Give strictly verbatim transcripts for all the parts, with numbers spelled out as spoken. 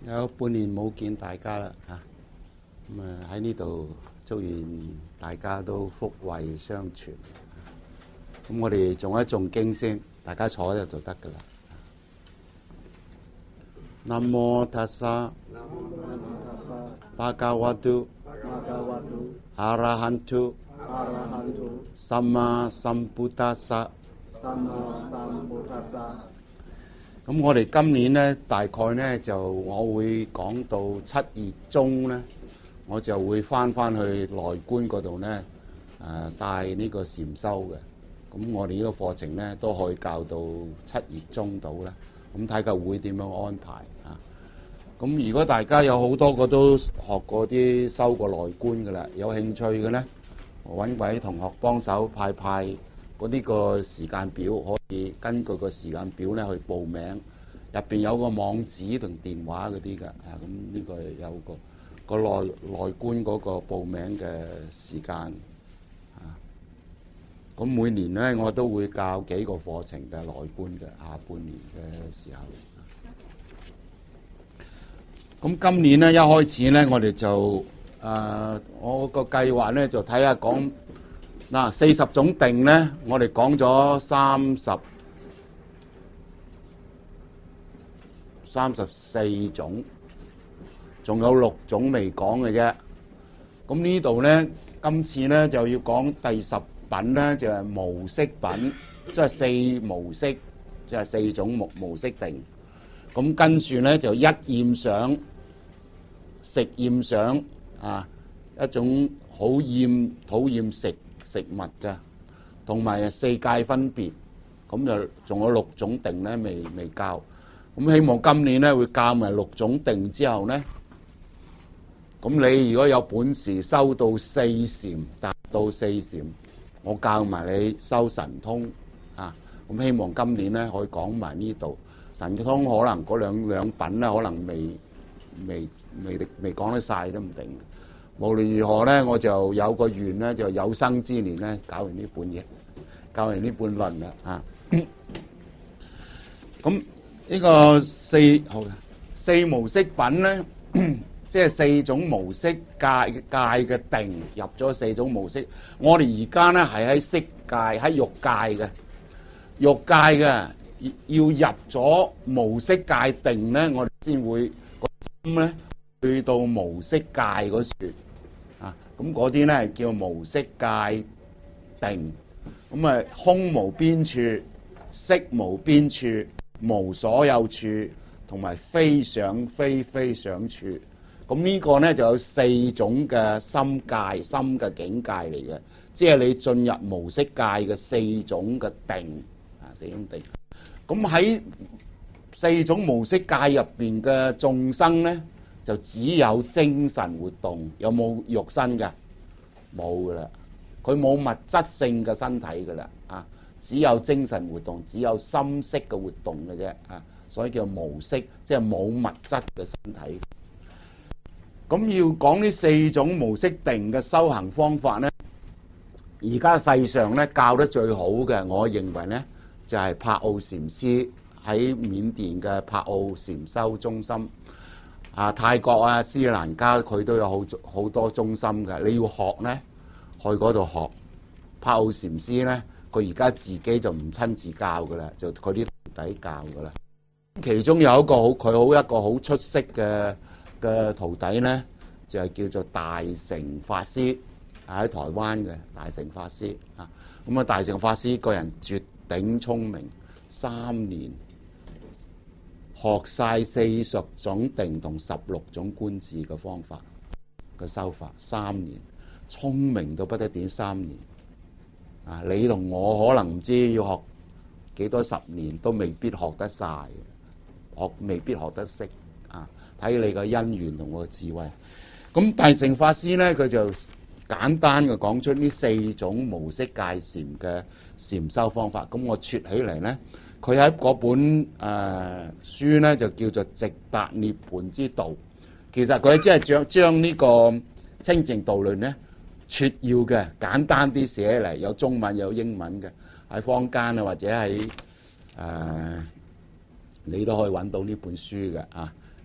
有半年冇見大家啦嚇，咁啊喺呢度祝願大家都福慧相傳。咁我哋仲一仲經先，大家坐喺度就得噶啦。南無塔薩，巴嘎瓦都，阿拉罕都，สัมมาสัมพุทธัสสะ。咁我哋今年呢，大概呢就我會講到七月中呢，我就會翻翻去內觀嗰度呢，誒、呃、帶呢個禪修嘅。咁我哋呢個課程呢，都可以教到七月中到啦。咁睇下會點樣安排啊？咁如果大家有好多個都學過啲修過內觀嘅啦，有興趣嘅呢，揾位同學幫手派派嗰啲個時間表，可以根據個時間表咧去報名。入邊有個網址同電話嗰啲嘅，啊咁呢個有個個內內觀嗰個報名嘅時間。啊，咁每年咧我都會教幾個課程嘅內觀嘅，下半年嘅時候。咁今年咧一開始咧，我哋就誒、呃、我個計劃咧就睇下講。嗱，四十種定咧，我哋講咗三十三十四種，仲有六種未講嘅啫。咁呢度咧，今次咧就要講第十品咧，就係、是、無色品，即係四無色，即係四種無無色定。咁跟住咧就一厭想、食厭想啊，一種好厭討厭食。食物嘅，同埋四界分別，咁就仲有六種定咧，未未教。咁希望今年咧會教埋六種定之後咧，咁你如果有本事修到四禪，達到四禪，我教埋你修神通啊。咁希望今年咧可以講埋呢度神通，可能嗰兩兩品咧，可能未未未未講得晒都唔定。無論如何咧，我就有個願咧，就有生之年咧，搞完呢本嘢，搞完呢本論啦啊！咁呢個四好四無色品咧，即係四種無色界界嘅定入咗四種無色。我哋而家咧係喺色界，喺欲界嘅欲界嘅，要入咗無色界定咧，我哋先會個心咧去到無色界嗰處。啊，咁嗰啲咧叫無色界定，咁啊空無邊處、色無邊處、無所有處，同埋非想非非想處。咁呢個咧就有四種嘅心界、心嘅境界嚟嘅，即係你進入無色界嘅四種嘅定啊，四種定。咁喺四種無色界入邊嘅眾生咧，就只有精神活動，有冇肉身㗎？冇噶啦，佢冇物質性嘅身體噶啦，啊，只有精神活動，只有心識嘅活動嘅啫，啊，所以叫無色，即係冇物質嘅身體。咁要講呢四種無色定嘅修行方法咧，而家世上咧教得最好嘅，我認為咧就係柏奧禪師喺緬甸嘅柏奧禪修中心。啊，泰國啊，斯里蘭卡佢都有好好多中心嘅。你要學咧，去嗰度學。柏奧禪師咧，佢而家自己就唔親自教噶啦，就佢啲徒弟教噶啦。其中有一個好，佢好一個好出色嘅嘅徒弟咧，就係叫做大乘法師，喺台灣嘅大乘法師啊。咁啊，大乘法師個人絕頂聰明，三年學晒四十種定同十六種觀自嘅方法嘅修法，三年聰明到不得點，三年啊！你同我可能唔知要學幾多十年，都未必學得晒，學未必學得識啊！睇你個因緣同個智慧。咁大乘法師咧，佢就簡單嘅講出呢四種無色界禪嘅禪修方法。咁我撮起嚟咧。佢喺嗰本誒、呃、書咧就叫做《直達涅槃之道》，其實佢即係將將呢個清淨道論咧撮要嘅簡單啲寫嚟，有中文有英文嘅，喺坊間啊或者喺誒、呃、你都可以揾到呢本書嘅啊。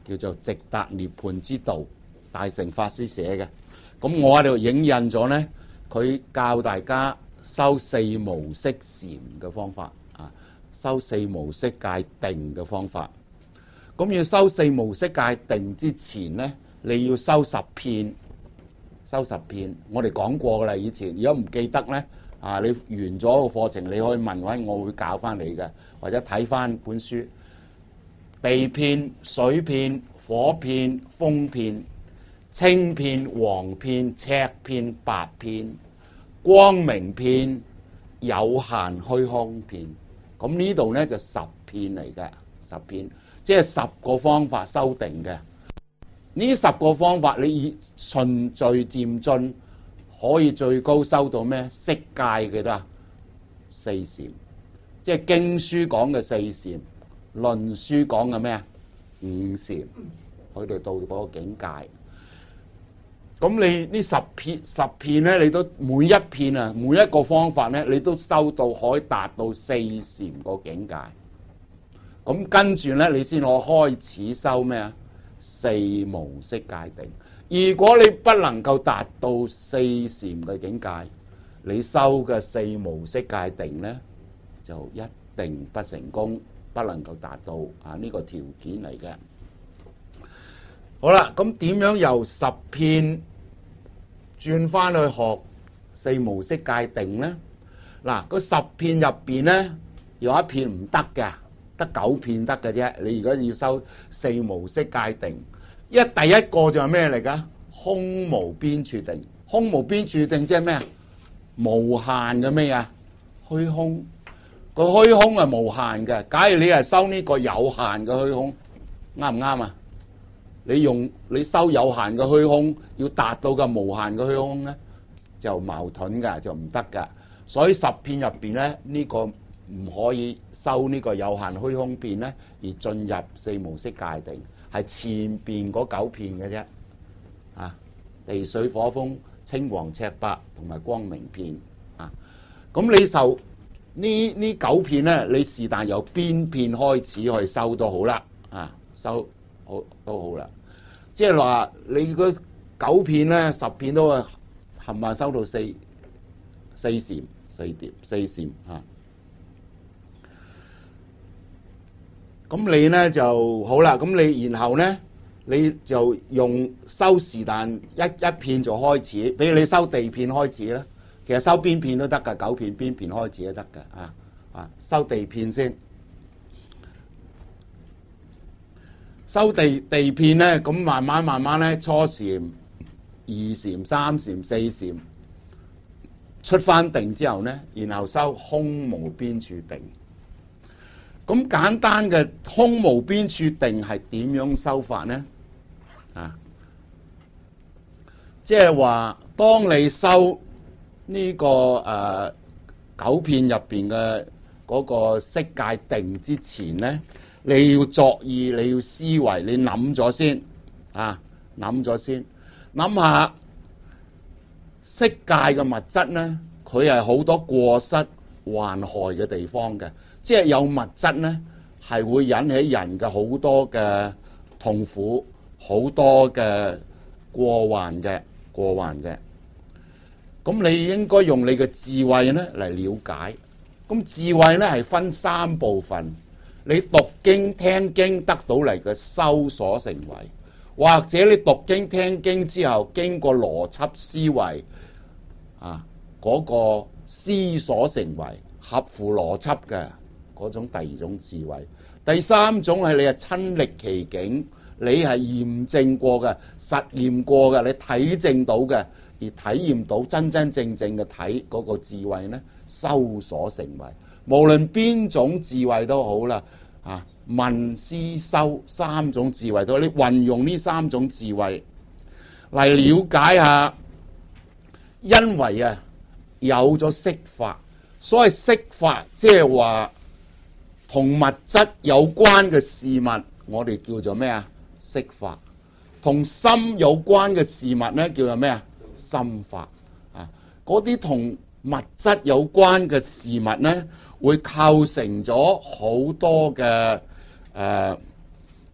叫做《直達涅槃之道》，大乘法師寫嘅。咁我喺度影印咗呢，佢教大家修四無色禪嘅方法啊，修四無色界定嘅方法。咁要修四無色界定之前呢，你要修十遍，修十遍。我哋講過噶啦，以前如果唔記得呢，啊，你完咗個課程，你可以問我，我會教翻你嘅，或者睇翻本書。地片、水片、火片、風片、青片、黃片、赤片、白片、光明片、有限虛空片。咁呢度呢，就十片嚟嘅，十片，即係十個方法修定嘅。呢十個方法你以循序漸進，可以最高修到咩？色界幾多啊？四禪，即係經書講嘅四禪，論書講嘅咩啊？五禪，去到到嗰個境界。咁你呢十片十片咧，你都每一片啊，每一個方法咧，你都修到可以達到四禪個境界。咁跟住咧，你先可開始修咩啊？四無色界定。如果你不能夠達到四禪嘅境界，你修嘅四無色界定咧，就一定不成功，不能夠達到啊呢個條件嚟嘅。好啦，咁點樣由十片轉翻去學四無色界定咧？嗱，嗰十片入邊咧，有一片唔得嘅，得九片得嘅啫。你如果要修四無色界定，一第一個就係咩嚟噶？空無邊處定。空無邊處定即係咩啊？無限嘅咩啊？虛空。個虛空係無限嘅。假如你係修呢個有限嘅虛空，啱唔啱啊？你用你修有限嘅虛空，要達到個無限嘅虛空咧，就矛盾噶，就唔得噶。所以十片入邊咧，呢個唔可以修呢個有限虛空片咧，而進入四無色界定，係前邊嗰九片嘅啫。啊，地水火風、青黃赤白同埋光明片啊。咁你受呢呢九片咧，你是但由邊片開始去修都好啦，啊，修好都好啦。即係話你嗰九片咧，十片都係冚唪唥修到四四禪、四碟、四禪啊。咁你咧就好啦。咁你然後咧，你就用修是但一一片就開始，比如你修地片開始啦。其實修邊片都得噶，九片邊片開始都得噶啊啊！修地片先，修地地片咧，咁慢慢慢慢咧，初禪、二禪、三禪、四禪出翻定之後咧，然後修空無邊處定。咁簡單嘅空無邊處定係點樣修法呢？啊，即係話當你修呢、這個誒、呃、九片入邊嘅嗰個色界定之前咧，你要作意，你要思維，你諗咗先啊，諗咗先，諗下色界嘅物質咧，佢係好多過失患害嘅地方嘅，即係有物質咧係會引起人嘅好多嘅痛苦，好多嘅過患嘅過患嘅。咁你應該用你嘅智慧咧嚟了解。咁智慧咧係分三部分，你讀經聽經得到嚟嘅修所成為，或者你讀經聽經之後經過邏輯思維啊嗰、那個思所成為合乎邏輯嘅嗰種第二種智慧。第三種係你係親歷其境，你係驗證過嘅、實驗過嘅，你體證到嘅。而體驗到真真正正嘅體嗰個智慧呢，修所成為，無論邊種智慧都好啦，啊，聞思修三種智慧都好，你運用呢三種智慧嚟了解下，因為啊有咗色法，所謂色法即係話同物質有關嘅事物，我哋叫做咩啊？色法。同心有關嘅事物呢，叫做咩啊？心法啊！嗰啲同物質有關嘅事物呢，會構成咗好多嘅誒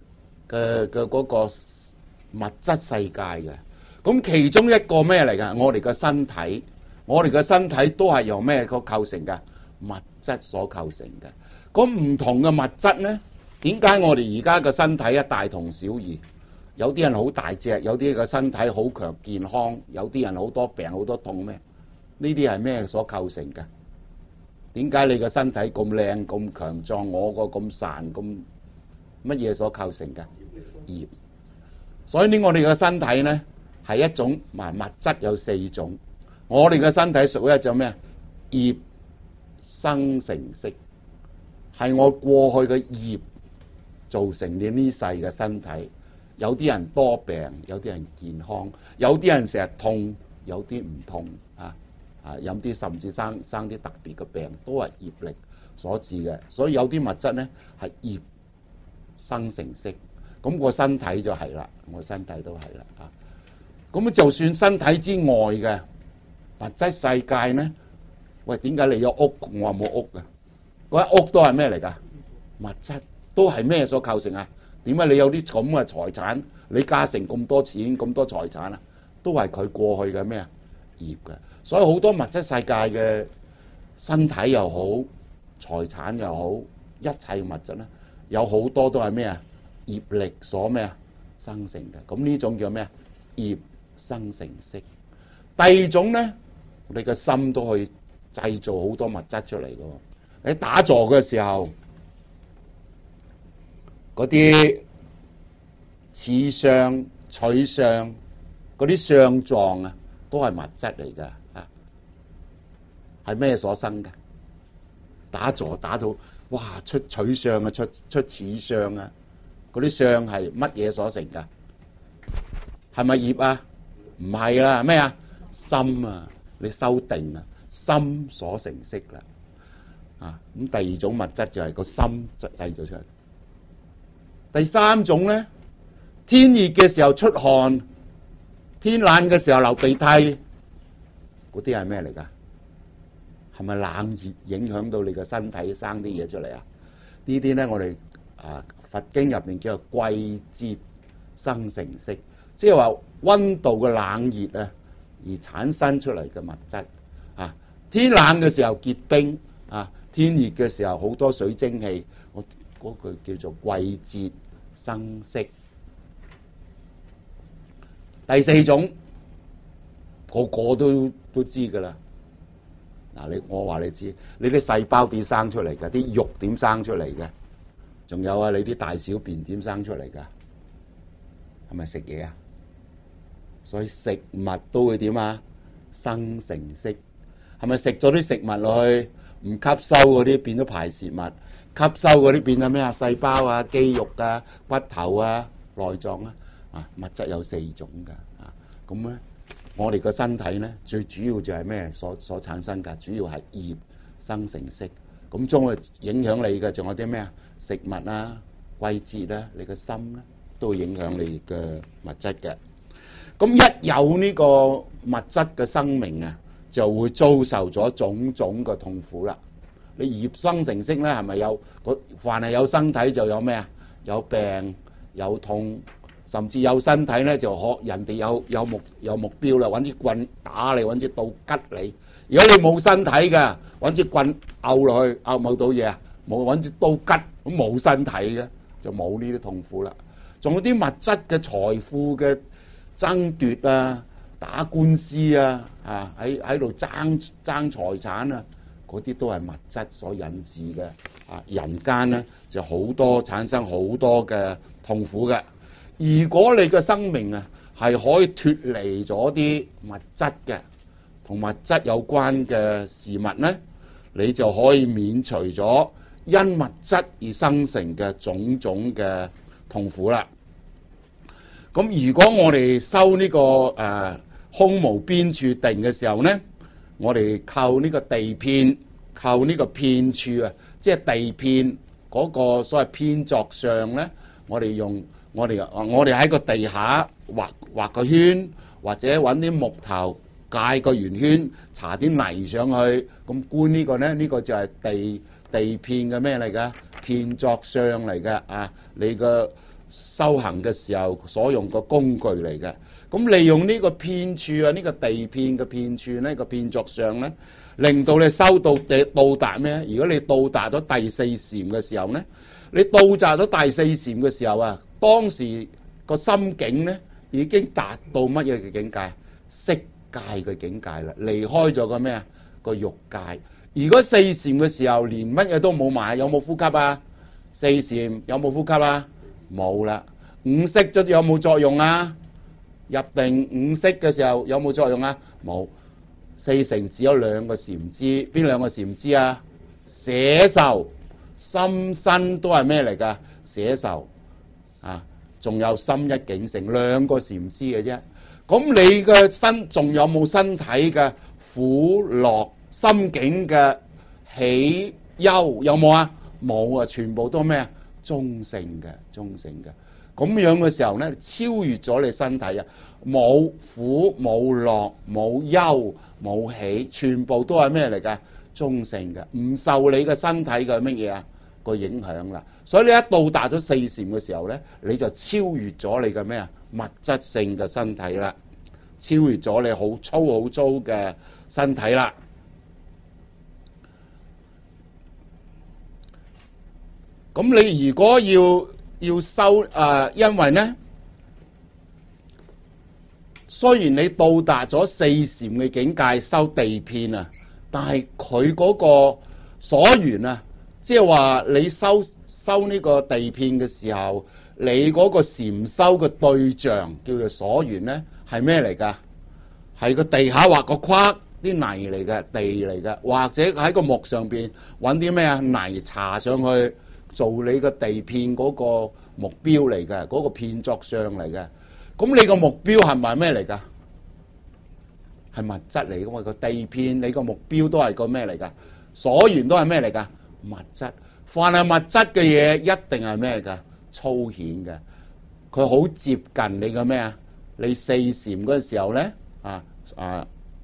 嘅嘅嗰個物質世界嘅。咁其中一個咩嚟㗎？我哋嘅身體，我哋嘅身體都係由咩個構成㗎？物質所構成嘅。咁唔同嘅物質咧，點解我哋而家嘅身體一大同小異？有啲人好大隻，有啲嘅身體好強健康，有啲人好多病好多痛咩？呢啲係咩所構成嘅？點解你個身體咁靚咁強壯，我個咁孱咁乜嘢所構成嘅？業。所以呢，我哋嘅身體呢係一種物物質有四種，我哋嘅身體屬於一種咩？業生成色，係我過去嘅業造成你呢世嘅身體。有啲人多病，有啲人健康，有啲人成日痛，有啲唔痛啊。啊，有啲甚至生生啲特別嘅病，都係業力所致嘅。所以有啲物質咧係業生成色，咁個身體就係啦，我身體都係啦啊。咁就算身體之外嘅物質世界咧，喂，點解你有屋，我冇屋嘅？嗰間屋都係咩嚟㗎？物質都係咩所構成啊？點解你有啲咁嘅財產？李嘉誠咁多錢咁多財產啊，都係佢過去嘅咩啊？業嘅。所以好多物質世界嘅身體又好，財產又好，一切物質咧，有好多都係咩啊？業力所咩啊？生成嘅。咁呢種叫咩啊？業生成色。第二種咧，你個心都可以製造好多物質出嚟嘅。你打坐嘅時候，嗰啲似相取相嗰啲相狀啊，都係物質嚟㗎。係咩所生嘅？打坐打到哇，出取相啊，出出似相啊，嗰啲相係乜嘢所成㗎？係咪業啊？唔係啦，咩啊？心啊，你修定啊，心所成色啦。啊，咁第二種物質就係個心製造出嚟。第三種咧，天熱嘅時候出汗，天冷嘅時候流鼻涕，嗰啲係咩嚟㗎？係咪冷熱影響到你個身體生啲嘢出嚟啊？呢啲咧，我哋啊佛經入邊叫做季節生成色，即係話溫度嘅冷熱啊而產生出嚟嘅物質啊。天冷嘅時候結冰啊，天熱嘅時候好多水蒸氣，我嗰句叫做季節生色。第四種個個都都知㗎啦。嗱，你我話你知，你啲細胞點生出嚟㗎？啲肉點生出嚟嘅？仲有啊，你啲大小便點生出嚟㗎？係咪食嘢啊？所以食物都會點啊？生成色。係咪食咗啲食物落去唔吸收嗰啲變咗排泄物？吸收嗰啲變咗咩啊？細胞啊、肌肉啊、骨頭啊、內臟啊，啊物質有四種㗎啊，咁咧。我哋個身體咧，最主要就係咩所所產生㗎？主要係業生成色，咁將會影響你嘅，仲有啲咩啊？食物啊、季節啊，你個心咧都會影響你嘅物質嘅。咁一有呢個物質嘅生命啊，就會遭受咗種種嘅痛苦啦。你業生成色咧，係咪有？凡係有身體就有咩啊？有病有痛。甚至有身體咧，就學人哋有有目有目標啦，揾支棍打你，揾支刀吉你。如果你冇身體嘅，揾支棍拗落去，拗冇到嘢啊，冇揾支刀吉，咁冇身體嘅就冇呢啲痛苦啦。仲有啲物質嘅財富嘅爭奪啊，打官司啊，啊喺喺度爭爭財產啊，嗰啲都係物質所引致嘅。啊，人間咧就好多產生好多嘅痛苦嘅。如果你嘅生命啊係可以脫離咗啲物質嘅同物質有關嘅事物咧，你就可以免除咗因物質而生成嘅種種嘅痛苦啦。咁如果我哋修呢、這個誒、呃、空無邊處定嘅時候咧，我哋靠呢個地遍，靠呢個遍處啊，即係地遍嗰個所謂遍作相咧，我哋用。我哋我哋喺個地下畫畫個圈，或者揾啲木頭界個圓圈，搽啲泥上去，咁觀呢個咧，呢、呢個就係地地遍嘅咩嚟㗎？遍作相嚟㗎啊！你個修行嘅時候所用個工具嚟嘅。咁利用呢個遍處啊，呢、呢個地遍嘅遍處呢、呢個遍作相咧，令到你修到地到達咩？如果你到達咗第四禪嘅時候咧，你到達咗第四禪嘅時候啊，當時個心境咧已經達到乜嘢嘅境界？色界嘅境界啦，離開咗個咩啊？個欲界。如果四禪嘅時候連乜嘢都冇埋，有冇呼吸啊？四禪有冇呼吸啊？冇啦。五識咗有冇作用啊？入定五識嘅時候有冇作用啊？冇。四禪只有兩個禪支，邊兩個禪支啊？捨受、心身都係咩嚟噶？捨受啊，仲有心一境性，兩個禪支嘅啫。咁你嘅身仲有冇身體嘅苦樂、心境嘅喜憂有冇啊？冇啊，全部都咩啊？中性嘅，中性嘅。咁樣嘅時候咧，超越咗你身體啊！冇苦、冇樂、冇憂、冇喜，全部都係咩嚟㗎？中性嘅，唔受你嘅身體嘅乜嘢啊個影響啦。所以你一到達咗四禪嘅時候咧，你就超越咗你嘅咩啊物質性嘅身體啦，超越咗你好粗好粗嘅身體啦。咁你如果要要修誒、呃，因為咧，雖然你到達咗四禪嘅境界修地遍啊，但係佢嗰個所緣啊，即係話你修修呢個地遍嘅時候，你嗰個禪修嘅對象叫做所緣咧，係咩嚟㗎？係個地下畫個框，啲泥嚟嘅，地嚟嘅，或者喺個木上邊揾啲咩啊泥搽上去。做你個地遍嗰個目標嚟嘅，嗰、那個遍作相嚟嘅。咁你個目標係咪咩嚟㗎？係物質嚟㗎嘛？個地遍你個目標都係個咩嚟㗎？所緣都係咩嚟㗎？物質。凡係物質嘅嘢，一定係咩㗎？粗顯嘅。佢好接近你嘅咩啊？你四禪嗰陣時候咧，啊啊！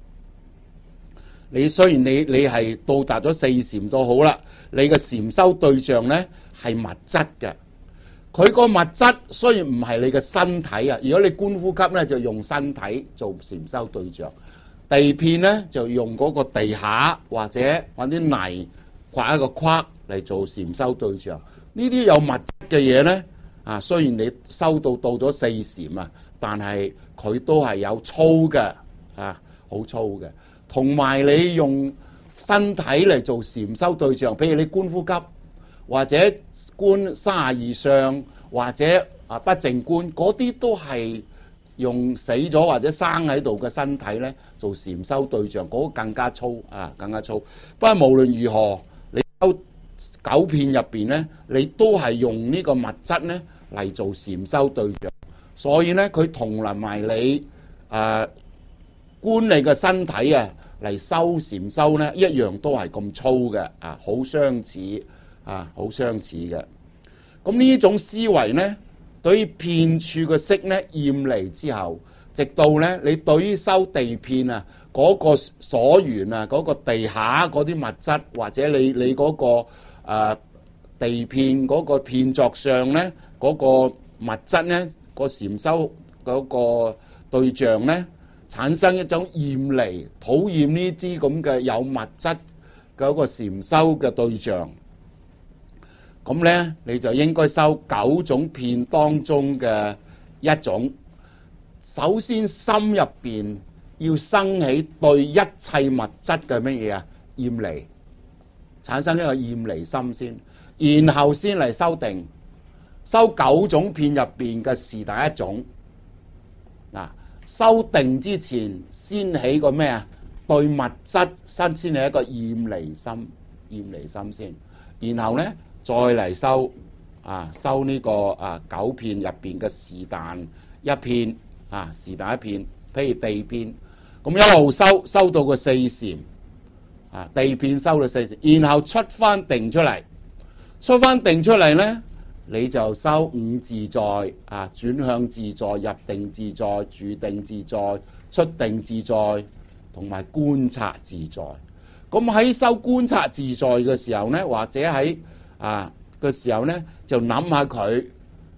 你雖然你你係到達咗四禪都好啦。你嘅禪修對象咧係物質嘅，佢個物質雖然唔係你嘅身體啊，如果你觀呼吸咧就用身體做禪修對象，地遍咧就用嗰個地下或者揾啲泥畫一個框嚟做禪修對象。呢啲有物質嘅嘢咧啊，雖然你修到到咗四禪啊，但係佢都係有粗嘅啊，好粗嘅，同埋你用身體嚟做禪修對象，譬如你觀呼吸，或者觀三十二相，或者啊不淨觀，嗰啲都係用死咗或者生喺度嘅身體咧做禪修對象，嗰、那個更加粗啊，更加粗。不過無論如何，你修九遍入邊咧，你都係用呢個物質咧嚟做禪修對象，所以咧佢同埋你誒、呃、觀你嘅身體啊。嚟修禪修咧，一樣都係咁粗嘅啊，好相似啊，好相似嘅。咁呢種思維咧，對於遍處嘅色咧厭離之後，直到咧你對於修地遍啊嗰、那個所緣啊嗰、那個地下嗰啲物質，或者你你嗰、那個誒、呃、地遍嗰個遍作相咧嗰、那個物質咧、那個禪修嗰個對象咧。產生一種厭離、討厭呢啲咁嘅有物質嘅一個禪修嘅對象，咁咧你就應該修九種遍當中嘅一種。首先心入邊要生起對一切物質嘅乜嘢啊厭離，產生一個厭離心先，然後先嚟修定，修九種遍入邊嘅是第一種嗱。修定之前先起個咩啊？對物質新先係一個厭離心，厭離心先，然後咧再嚟修啊，修呢、這個啊九遍入邊嘅是但一片啊，是但一片，譬如地遍，咁一路修修到個四禪啊，地遍修到四禪，然後出翻定出嚟，出翻定出嚟咧。你就修五自在啊，轉向自在、入定自在、住定自在、出定自在，同埋觀察自在。咁喺修觀察自在嘅時候呢，或者喺啊嘅時候呢，就諗下佢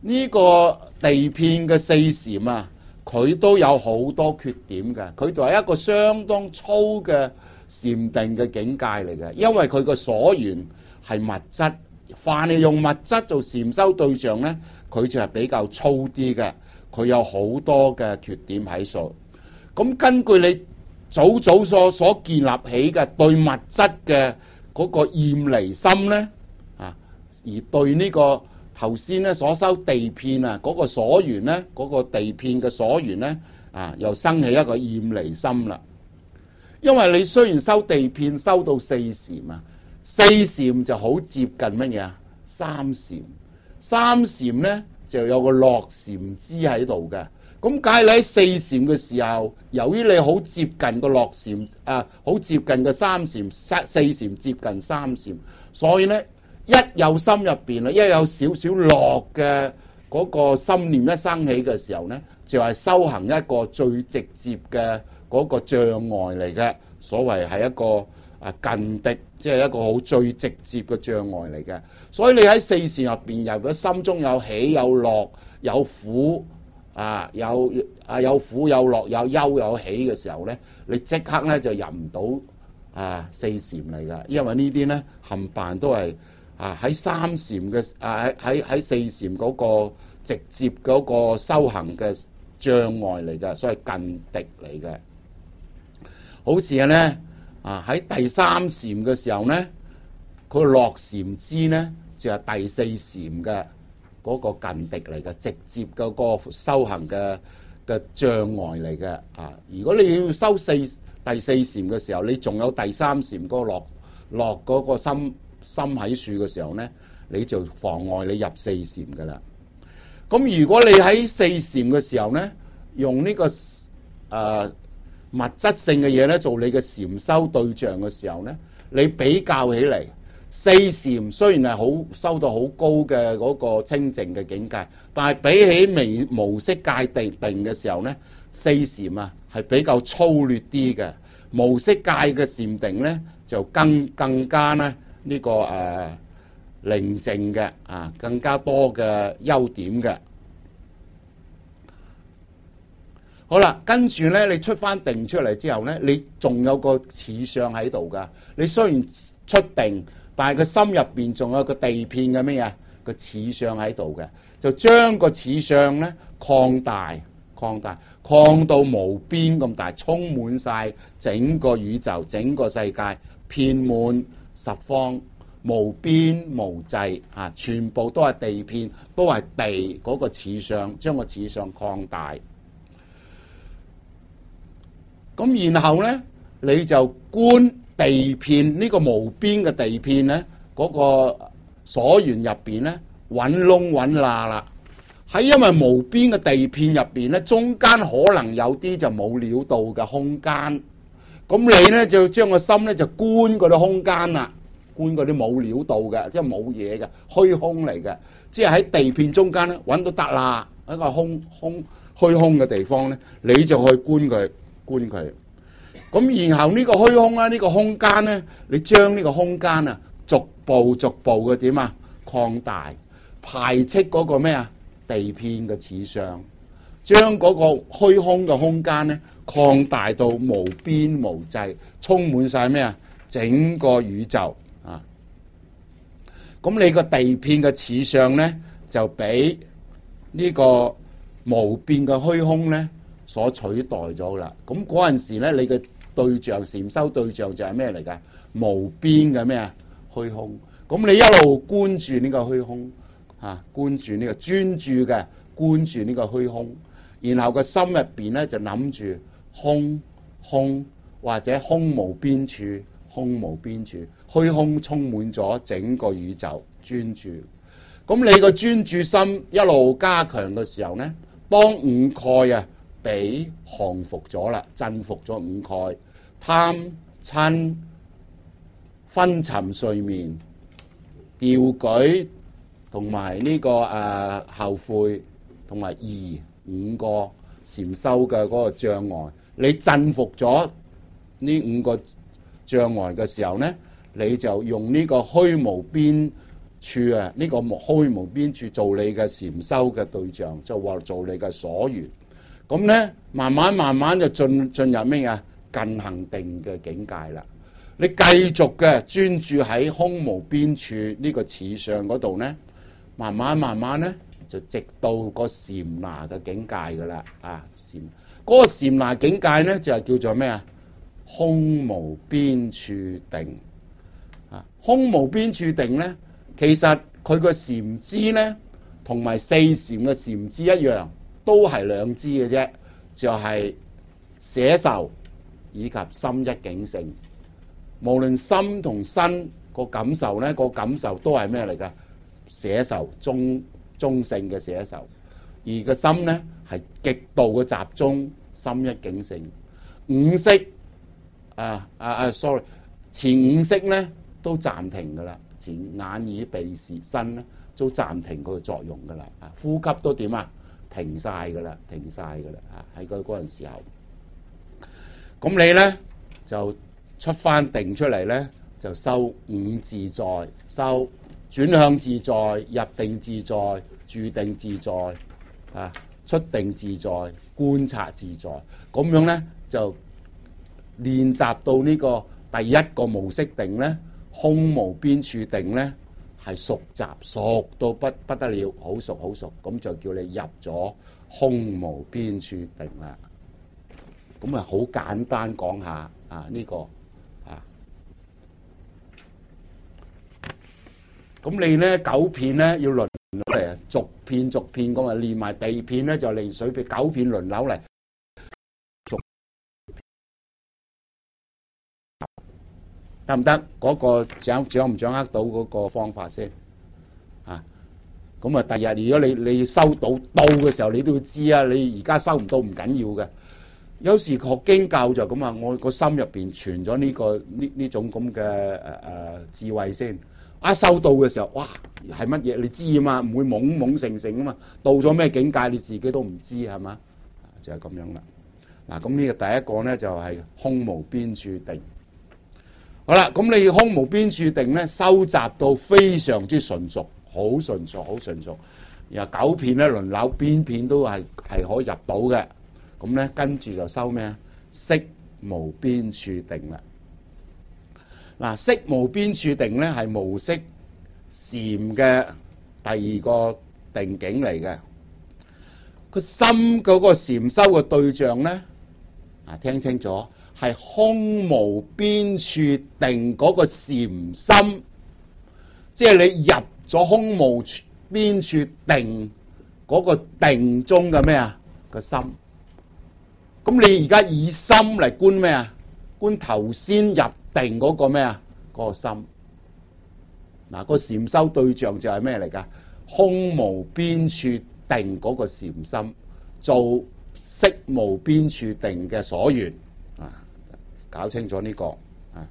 呢個地遍嘅四禪啊，佢都有好多缺點嘅，佢就係一個相當粗嘅禪定嘅境界嚟嘅，因為佢個所緣係物質，凡係用物質做禪修對象呢，佢就係比較粗啲嘅，佢有好多嘅缺點喺度。咁根據你早早所所建立起嘅對物質嘅嗰個厭離心呢，啊，而對呢個頭先咧所修地遍啊嗰個所緣呢，嗰個地遍嘅所緣呢，啊，又生起一個厭離心啦。因為你雖然修地遍修到四禪啊，四禪就好接近乜嘢啊？三禪，三禪呢就有個樂禪支喺度嘅。咁假如你喺四禪嘅時候，由於你好接近個樂禪啊，好接近個三禪，四禪接近三禪，所以呢，一有心入邊啦，一有少少樂嘅嗰個心念一生起嘅時候呢，就係修行一個最直接嘅嗰個障礙嚟嘅，所謂係一個啊近敵，即係一個好最直接嘅障礙嚟嘅。所以你喺四禪入邊，由佢心中有喜有樂有苦啊，有啊有苦有樂有憂有喜嘅時候呢，你即刻呢就入唔到啊四禪嚟㗎，因為呢啲呢冚唪唥都係啊喺三禪嘅啊喺喺四禪嗰個直接嗰個修行嘅障礙嚟㗎，所以近敵嚟嘅。好似咧啊喺第三禪嘅時候呢，佢樂禪支呢就係第四禪嘅嗰個近敵嚟嘅，直接嗰個修行嘅嘅障礙嚟嘅啊！如果你要修四第四禪嘅時候，你仲有第三禪嗰個樂樂嗰個心心喺樹嘅時候呢，你就妨礙你入四禪噶啦。咁如果你喺四禪嘅時候呢，用呢、這個誒、呃、物質性嘅嘢呢做你嘅禪修對象嘅時候呢，你比較起嚟，四禪雖然係好修到好高嘅嗰個清淨嘅境界，但係比起微無色界定定嘅時候呢，四禪啊係比較粗劣啲嘅。無色界嘅禪定呢就更更加呢呢、這個誒寧靜嘅啊，更加多嘅優點嘅。好啦，跟住呢你出翻定出嚟之後呢，你仲有個此相喺度噶。你雖然出定，但係個心入邊仲有個地遍嘅咩啊？個此相喺度嘅，就將個此相呢擴大、擴大、擴到無邊咁大，充滿晒整個宇宙、整個世界，遍滿十方，無邊無際啊！全部都係地遍，都係地嗰個此相，將個此相擴大。咁然後呢，你就觀地遍呢個無邊嘅地遍呢，嗰個所緣入邊呢，揾窿揾罅啦。喺因為無邊嘅地遍入邊呢，中間可能有啲就冇料到嘅空間。咁你呢，就將個心呢，就觀嗰啲空間啦，觀嗰啲冇料到嘅，即係冇嘢嘅虛空嚟嘅。即係喺地遍中間呢，揾到得啦，一個空空虛空嘅地方呢，你就去觀佢。觀佢，咁然後呢個虛空啊，呢、這個空間呢，你將呢個空間啊，逐步逐步嘅點啊，擴大，排斥嗰個咩啊，地遍嘅此相，將嗰個虛空嘅空間呢，擴大到無邊無際，充滿晒咩啊，整個宇宙啊。咁你個地遍嘅此相呢，就俾呢個無邊嘅虛空呢所取代咗啦。咁嗰陣時咧，你嘅對象禪修對象就係咩嚟㗎？無邊嘅咩啊？虛空。咁你一路觀住呢個虛空啊，觀住呢個專注嘅觀住呢個虛空，然後個心入邊咧就諗住空空或者空無邊處，空無邊處，虛空充滿咗整個宇宙，專注。咁你個專注心一路加強嘅時候咧，當五蓋啊俾降服咗啦，鎮服咗五蓋，貪嗔昏沉睡眠掉舉同埋呢個誒、呃、後悔同埋疑五個禪修嘅嗰個障礙，你鎮服咗呢五個障礙嘅時候呢，你就用呢個虛無邊處啊，呢、這個虛無邊處做你嘅禪修嘅對象，就話做你嘅所緣。咁咧，慢慢慢慢就進進入咩啊？近行定嘅境界啦。你繼續嘅專注喺空無邊處呢個此相嗰度咧，慢慢慢慢咧就直到個禪那嘅境界噶啦。啊，禪嗰、那個禪那境界咧就係叫做咩啊？空無邊處定。啊，空無邊處定咧，其實佢個禪支咧，同埋四禪嘅禪支一樣，都係兩支嘅啫，就係捨受以及心一境性。無論心同身個感受咧，個感受都係咩嚟㗎？捨受，中中性嘅捨受，而個心咧係極度嘅集中，心一境性。五色啊啊啊 sorry， 前五色咧都暫停㗎啦，前眼耳鼻舌身咧都暫停佢嘅作用㗎啦。啊，呼吸都點啊？停晒㗎啦，停晒㗎啦。啊，喺嗰嗰陣時候，咁你咧就出翻定出嚟咧，就修五自在，修轉向自在、入定自在、住定自在、啊出定自在、觀察自在，咁樣咧就練習到呢個第一個無色定咧，空無邊處定咧，係熟習熟到不不得了，好熟好熟，咁就叫你入咗空無邊處定啦。咁啊，好簡單講下啊呢個啊，咁你咧九片咧要輪流嚟，逐片逐片咁啊練埋地片咧就練水片，九片輪流嚟，得唔得？嗰個掌掌唔掌握到嗰個方法先啊？咁啊，第日如果你你收到到嘅時候，你都要知啊。你而家收唔到唔緊要嘅。有時學經教就咁啊，我個心入邊存咗呢個呢呢種咁嘅誒誒智慧先。一收到嘅時候，哇，係乜嘢？你知啊嘛，唔會懵懵成成啊嘛。到咗咩境界，你自己都唔知係嘛？就係咁樣啦。嗱，咁呢個第一個咧就係空無邊處定。好啦，咁你空無邊處定咧，收集到非常之純熟，好純熟，好純熟。然後九片咧輪流，邊片都係係可以入到嘅。咁咧跟住就收咩啊？色無邊處定啦。嗱，色無邊處定咧係無色禪嘅第二個定境嚟嘅。個心嗰個禪修嘅對象咧，啊聽清楚，係空無邊處定嗰個禪心，即係你入咗空無邊處定嗰個定中嘅咩啊個心。咁你而家以心嚟觀咩啊？觀頭先入定嗰個咩啊？嗰個心。嗱，個禪修對象就係咩嚟㗎？空無邊處定嗰個禪心，做色無邊處定嘅所緣啊！搞清楚呢個啊。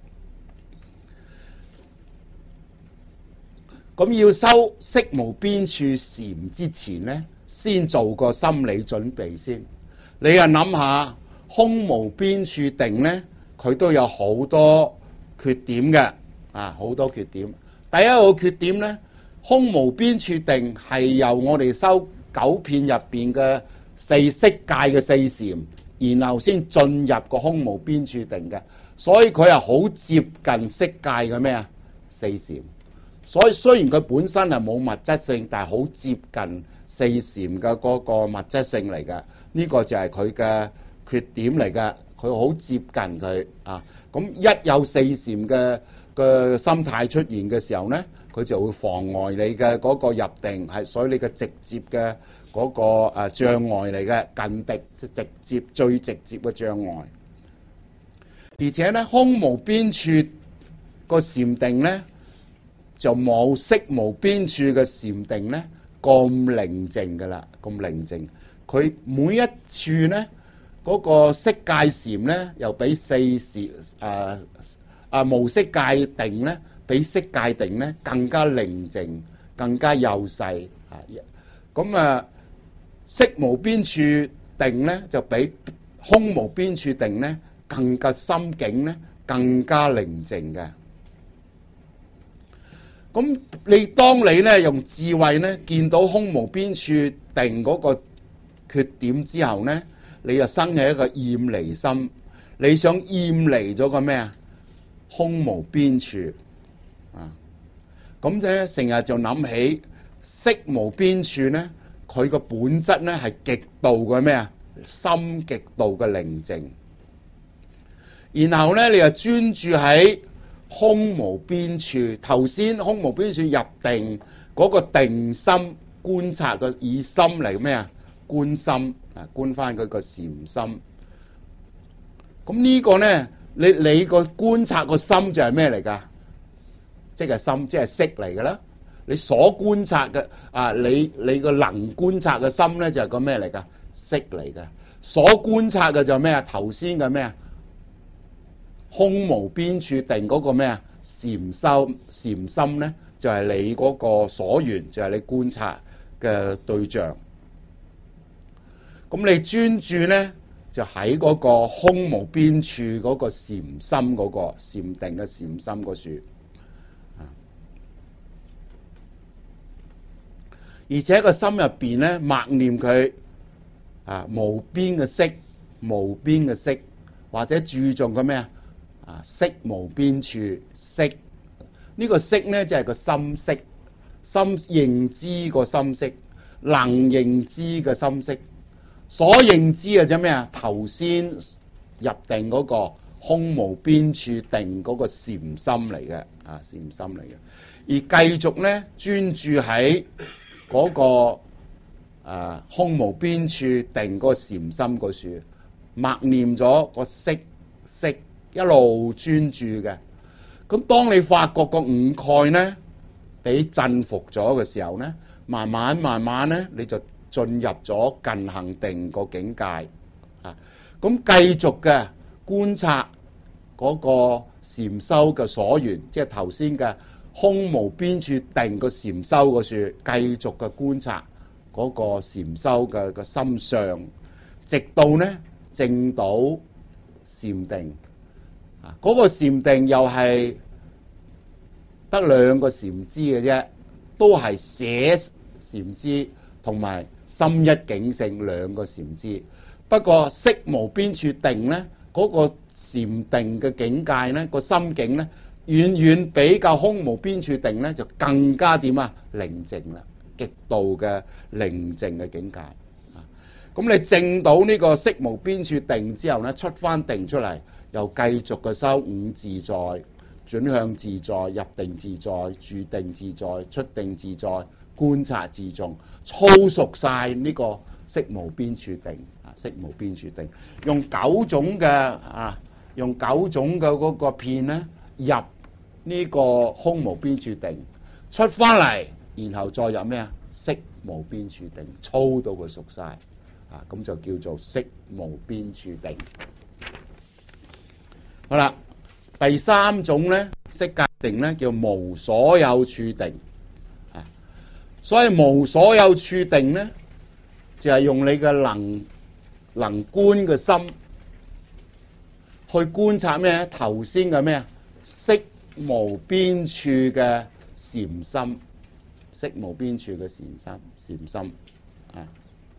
咁要修色無邊處禪之前咧，先做個心理準備先。你又諗下，空無邊處定咧，佢都有好多缺點嘅，啊，好多缺點。第一個缺點咧，空無邊處定係由我哋修九片入邊嘅四色界嘅四禪，然後先進入個空無邊處定嘅，所以佢係好接近色界嘅咩啊？四禪。所以雖然佢本身係冇物質性，但係好接近四禪嘅嗰個物質性嚟嘅。呢個就係佢嘅缺點嚟嘅，佢好接近佢啊。咁一有四禪嘅嘅心態出現嘅時候咧，佢就會妨礙你嘅嗰個入定，係所以你嘅直接嘅嗰個誒障礙嚟嘅，近敵即直接最直接嘅障礙。而且咧，空無邊處個禪定咧，就冇色無邊處嘅禪定咧咁寧靜噶啦，咁寧靜。佢每一處咧，嗰、那個色界禪咧，又比四禪誒誒無色界定咧，比色界定咧更加寧靜，更加幼細啊！咁啊，色無邊處定咧，就比空無邊處定咧，更加心境咧，更加寧靜嘅。 咁你當你咧用智慧咧見到空無邊處定嗰個缺點之後咧，你就生起一個厭離心，你想厭離咗個咩啊？空無邊處啊！咁咧成日就諗起色無邊處咧，佢個本質咧係極度嘅咩啊？心極度嘅寧靜。然後咧你就專注喺空無邊處，頭先空無邊處入定嗰個定心觀察嘅，以心嚟咩啊？觀心啊，觀翻佢個禪心。咁呢個咧，你你個觀察個心就係咩嚟噶？即係心，即係色嚟噶啦。你所觀察嘅啊，你你個能觀察嘅心咧就係個咩嚟噶？色嚟噶。所觀察嘅就係咩啊？頭先嘅咩啊？空無邊處定嗰個咩啊？禪修禪心咧，就係你嗰個所緣，就係你觀察嘅對象。咁你專注咧，就喺嗰個空無邊處嗰個禪心嗰個禪定嘅禪心嗰處。而且個心入邊咧，默念佢啊無邊嘅色，無邊嘅色，或者注重個咩啊？啊，色無邊處，色呢個色咧，就係個心識，心認知個心識，能認知嘅心識，所認知嘅啫咩啊？頭先入定嗰個空無邊處定嗰個禪心嚟嘅啊，禪心嚟嘅，而繼續咧專注喺嗰個啊空無邊處定嗰個禪心嗰處，默念咗個色色。一路專注嘅，咁當你發覺個五蓋咧俾鎮服咗嘅時候咧，慢慢慢慢咧你就進入咗近行定個境界啊！咁繼續嘅觀察嗰個禪修嘅所緣，即係頭先嘅空無邊處定個禪修個處，繼續嘅觀察嗰個禪修嘅個心上，直到咧證到禪定。嗰個禪定又係得兩個禪支嘅啫，都係捨禪支同埋心一境性兩個禪支。不過色無邊處定咧，嗰、那個禪定嘅境界咧，個心境咧，遠遠比較空無邊處定咧，就更加點啊？寧靜啦，極度嘅寧靜嘅境界。咁你證到呢個色無邊處定之後咧，出翻定出嚟。又繼續嘅修五自在、轉向自在、入定自在、住定自在、出定自在、觀察自重，操熟晒呢個色無邊處定啊！色無邊處定，用九種嘅啊，用九種嘅嗰個片咧入呢個空無邊處定，出翻嚟，然後再入咩啊？色無邊處定，操到佢熟晒啊！咁就叫做色無邊處定。好啦，第三種咧，色界定咧叫無所有處定，啊，所以無所有處定咧，就係、是、用你嘅能能觀嘅心去觀察咩？頭先嘅咩啊？色無邊處嘅禪心，色無邊處嘅禪心，禪心啊。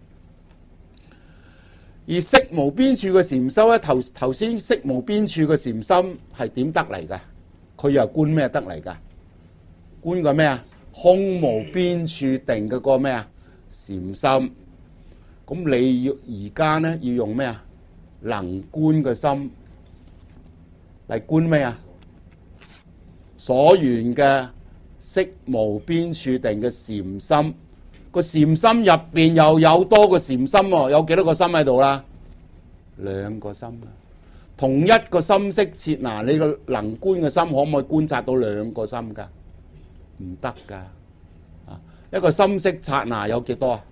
而色無邊處嘅禪修咧，頭頭先色無邊處嘅禪心係點得嚟噶？佢又觀咩得嚟噶？觀個咩啊？空無邊處定嘅個咩啊？禪心。咁你要而家咧要用咩啊？能觀嘅心嚟觀咩啊？所緣嘅色無邊處定嘅禪心。個禪心入邊又有多個禪心喎，有幾多個心喺度啦？兩個心啊！同一個心識切嗱，你個能觀嘅心可唔可以觀察到兩個心噶？唔得噶！啊，一個心識剎那有幾多啊？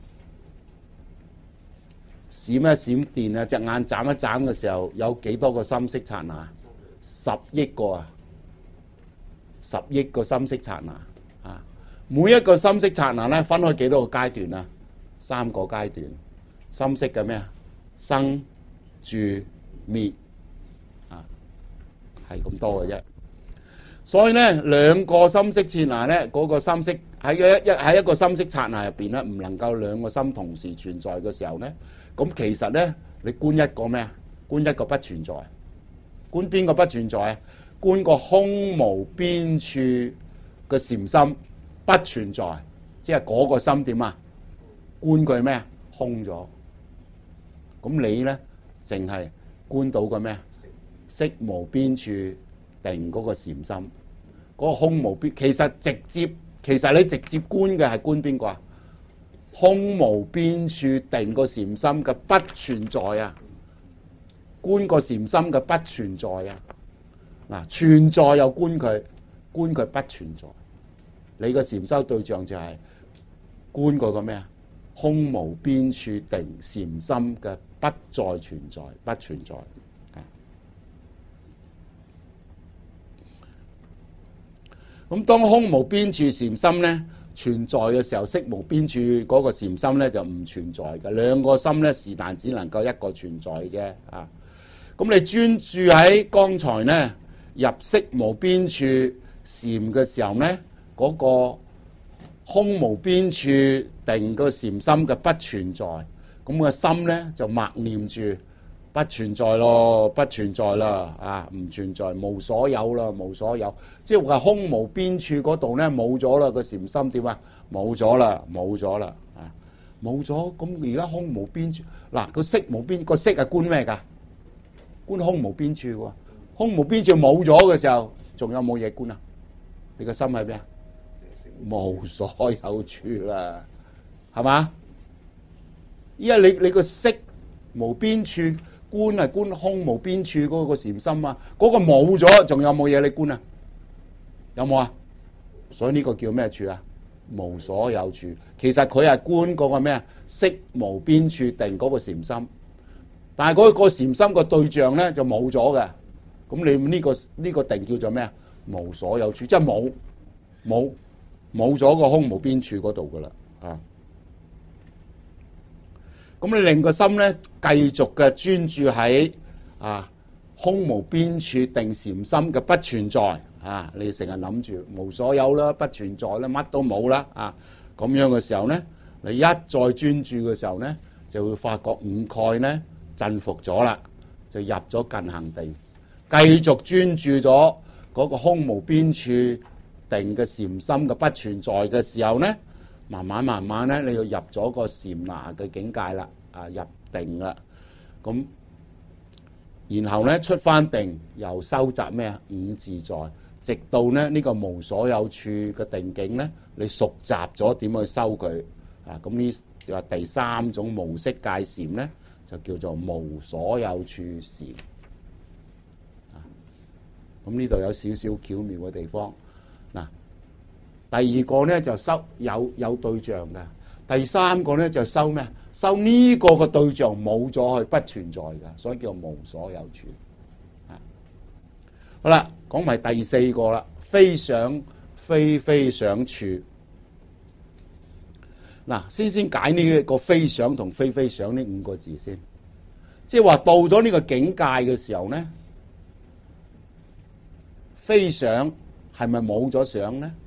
閃一閃電啊，隻眼眨一眨嘅時候有幾多個心識剎那？十億個啊！十億個心識剎那啊！每一個心識剎那咧，分開幾多個階段啊？三個階段。心識嘅咩啊？生、住、滅啊，係咁多嘅啫。 所以咧兩個心識刹那咧，嗰、那個心識喺一一喺一個心識刹那入邊咧，唔能夠兩個心同時存在嘅時候咧，咁其實咧你觀一個咩啊？觀一個不存在，觀邊個不存在啊？觀個空無邊處嘅禪心不存在，即係嗰個心點啊？觀佢咩啊？空咗。咁你咧淨係觀到個咩啊？色無邊處定嗰個禪心，嗰、嗰個空無邊，其實直接其實你直接觀嘅係觀邊個啊？空無邊處定個禪心嘅不存在啊！觀個禪心嘅不存在啊！嗱，存在又觀佢，觀佢不存在。你個禪修對象就係觀嗰個咩啊？空無邊處定禪心嘅不再存在，不存在。咁當空無邊處禪心咧存在嘅時候，色無邊處嗰個禪心咧就唔存在嘅。兩個心咧是但只能夠一個存在嘅啊。咁你專注喺剛才咧入色無邊處禪嘅時候咧，嗰、那個空無邊處定個禪心嘅不存在，咁、那個心咧就默念住不存在咯，不存在啦，啊唔存在，無所有啦，無所有，即係話空無邊處嗰度咧冇咗啦，個禪心點啊？冇咗啦，冇咗啦，啊冇咗，咁而家空無邊處，嗱個色無邊個色係觀咩㗎？觀空無邊處喎，空無邊處冇咗嘅時候，仲有冇嘢觀啊？你個心係咩啊？無所有處啦，係嘛？因為你你個色無邊處觀係觀空無邊處嗰個禪心啊，嗰、嗰個冇咗，仲有冇嘢你觀啊？有冇啊？所以呢個叫咩處啊？無所有處。其實佢係觀嗰個咩啊？色無邊處定嗰個禪心，但係嗰個禪心個對象咧就冇咗嘅。咁你呢、呢個呢、呢個定叫做咩啊？無所有處，即係冇冇冇咗個空無邊處嗰度噶啦啊！咁你令個心咧繼續嘅專注喺啊空無邊處定禪心嘅不存在啊！你成日諗住無所有啦，不存在啦，乜都冇啦啊！咁樣嘅時候咧，你一再專注嘅時候咧，就會發覺五蓋咧振伏咗啦，就入咗近行定，繼續專注咗嗰個空無邊處定嘅禪心嘅不存在嘅時候咧，慢慢慢慢咧，你要入咗個禪那嘅境界啦，啊入定啦，咁然後咧出翻定，又收集咩啊五自在，直到咧呢個無所有處嘅定境咧，你熟習咗點去收佢啊，咁呢就話第三種無色界禪咧，就叫做無所有處禪。咁呢度有少少巧妙嘅地方。嗱，第二個咧就收有有對象嘅，第三個咧就收咩？收呢個嘅對象冇咗，去不存在嘅，所以叫無所有處。啊，好啦，講埋第四個啦，非想非非想處。嗱，先先解呢個非想同非非想呢五個字先，即係話到咗呢個境界嘅時候咧，非想係咪冇咗想咧？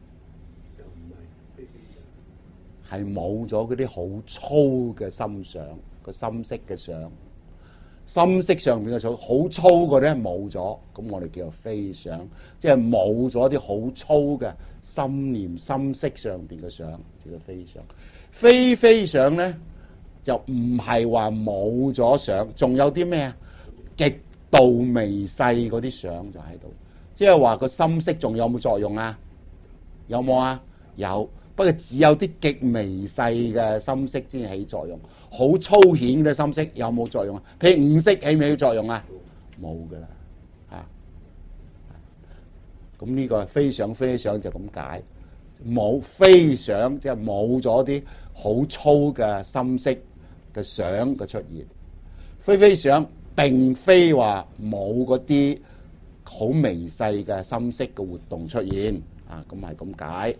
係冇咗嗰啲好粗嘅心想，個心識嘅想，心識上面嘅想好粗嘅咧冇咗，咁我哋叫做非想，即係冇咗啲好粗嘅心念心識上邊嘅想，叫做非想。非非想咧就唔係話冇咗想，仲有啲咩啊？極度微細嗰啲想就喺度，即係話個心識仲有冇作用啊？有冇啊？有。不過只有啲極微細嘅心識先起作用，好粗顯嘅心識有冇作用啊？譬如五識起唔起作用啊？冇噶啦，啊！咁呢個非想非想就咁解，冇非想即係冇咗啲好粗嘅心識嘅想嘅出現，非非想並非話冇嗰啲好微細嘅心識嘅活動出現，啊，咁係咁解。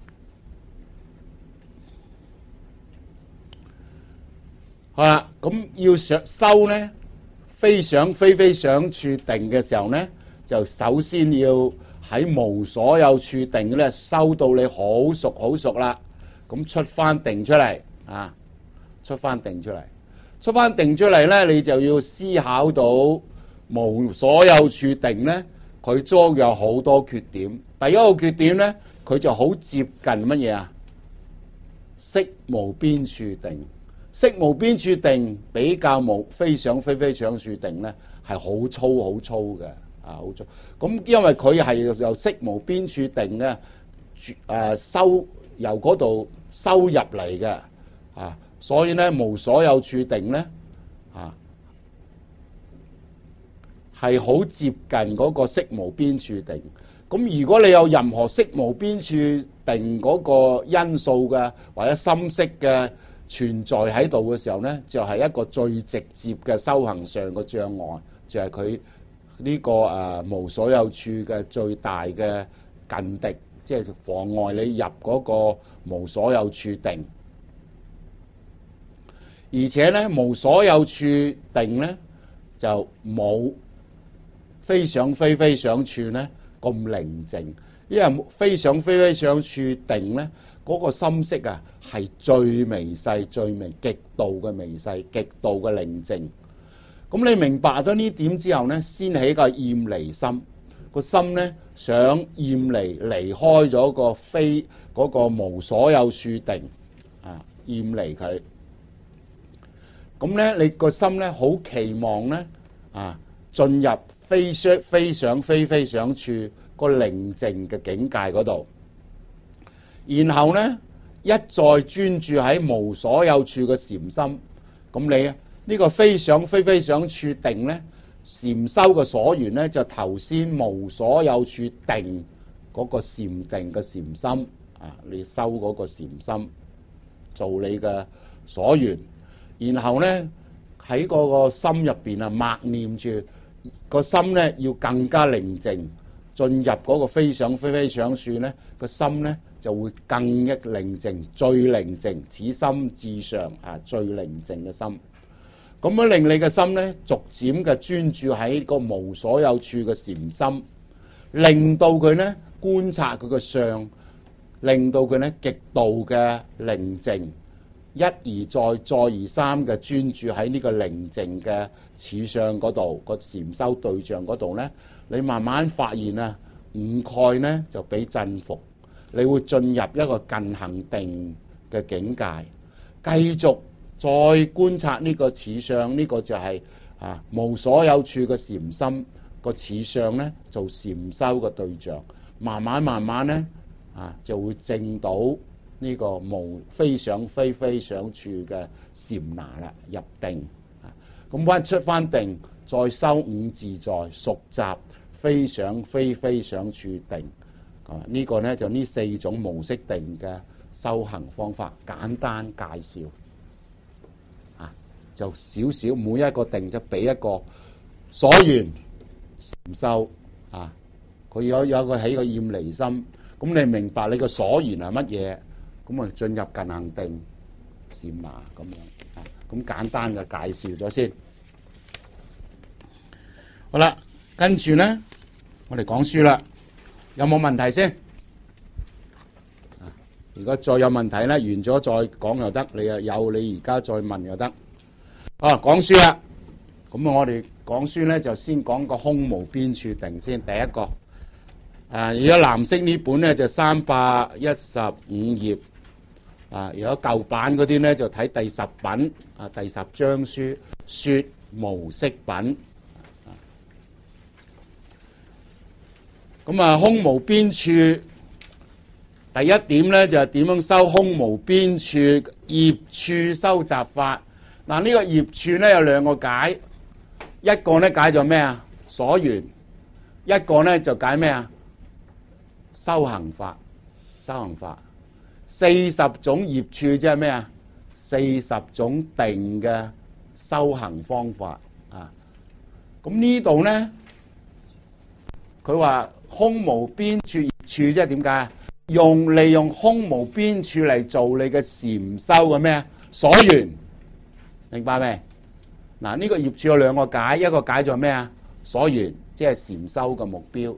好啦，咁要想修咧，非想非非想處定嘅時候咧，就首先要喺無所有處定咧，收到你好熟好熟啦，咁出翻定出嚟啊，出翻定出嚟，出翻定出嚟咧，你就要思考到無所有處定咧，佢將有好多缺點。第一個缺點咧，佢就好接近乜嘢啊？識無邊處定，識無邊處定比較無非想非非想處定咧，係好粗好粗嘅啊，好粗。咁因為佢係由識無邊處定咧，誒收由嗰度收入嚟嘅啊，所以咧無所有處定咧啊係好接近嗰個識無邊處定。咁如果你有任何識無邊處定嗰個因素嘅或者心識嘅存在喺度嘅時候咧，就係、是、一個最直接嘅修行上嘅障礙，就係佢呢個誒、呃、無所有處嘅最大嘅近敵，即係妨礙你入嗰個無所有處定。而且咧無所有處定咧就冇非想非非想處咧咁寧靜，因為非想非非想處定咧嗰、那個心識啊係最微細、最微、極度嘅微細、極度嘅寧靜。咁你明白咗呢點之後咧，先起個厭離心，個心咧想厭離離開咗個非嗰、那個無所有處定啊，厭離佢。咁咧你個心咧好期望咧啊進入非想非想非非想處個寧靜嘅境界嗰度，然後咧一再專注喺無所有處嘅禪心，咁你呢、這個非想非非想處定咧禪修嘅所緣咧就頭先無所有處定嗰個禪定嘅禪心啊，你修嗰個禪心做你嘅所緣，然後咧喺嗰個心入邊啊默念住。個心咧要更加寧靜，進入嗰個非想非非想處咧，個心咧就會更一寧靜，最寧靜，此心至上啊，最寧靜嘅心。咁樣令你嘅心咧逐漸嘅專注喺個無所有處嘅禪心，令到佢咧觀察佢嘅相，令到佢咧極度嘅寧靜。一而再，再而三嘅專注喺呢個寧靜嘅此相嗰度，個禪修對象嗰度咧，你慢慢發現啊，五蓋咧就俾震服，你會進入一個近行定嘅境界，繼續再觀察呢個此相，呢、這個就係、是、啊無所有處嘅禪心個此相咧做禪修嘅對象，慢慢慢慢咧啊就會證到。呢個無非想非非想處嘅禪那啦，入定啊，咁翻出翻定，再修五自在，熟習非想非非想處定啊，呢、這個呢，就呢四種無色定嘅修行方法，簡單介紹啊，就少少每一個定就俾一個所緣禪修啊，佢有有一個起個厭離心，咁你明白你個所緣係乜嘢？咁啊，進入近行定禪那咁樣啊，咁簡單嘅介紹咗先。好啦，跟住咧，我哋講書啦，有冇問題先？啊，如果再有問題咧，完咗再講又得，你又有你而家再問又得。啊，講書啦，咁啊，我哋講書咧就先講個空無邊處定先，第一個。啊，如果藍色呢本咧就三百一十五頁。啊！如果舊版嗰啲咧，就睇第十品啊，第十章書說無色品。咁啊，空無邊處第一點咧，就係、是、點樣修空無邊處業處修習法。嗱、啊，呢、這個業處咧有兩個解，一個咧解咗咩啊？所緣，一個咧就解咩啊？修行法，修行法。四十種業處即係咩啊？四十種定嘅修行方法啊！咁呢度咧，佢話空無邊處業處即係點解？用利用空無邊處嚟做你嘅禪修嘅咩啊？所緣，明白未？嗱，呢個業處有兩個解，一個解咗咩啊？所緣，即係禪修嘅目標。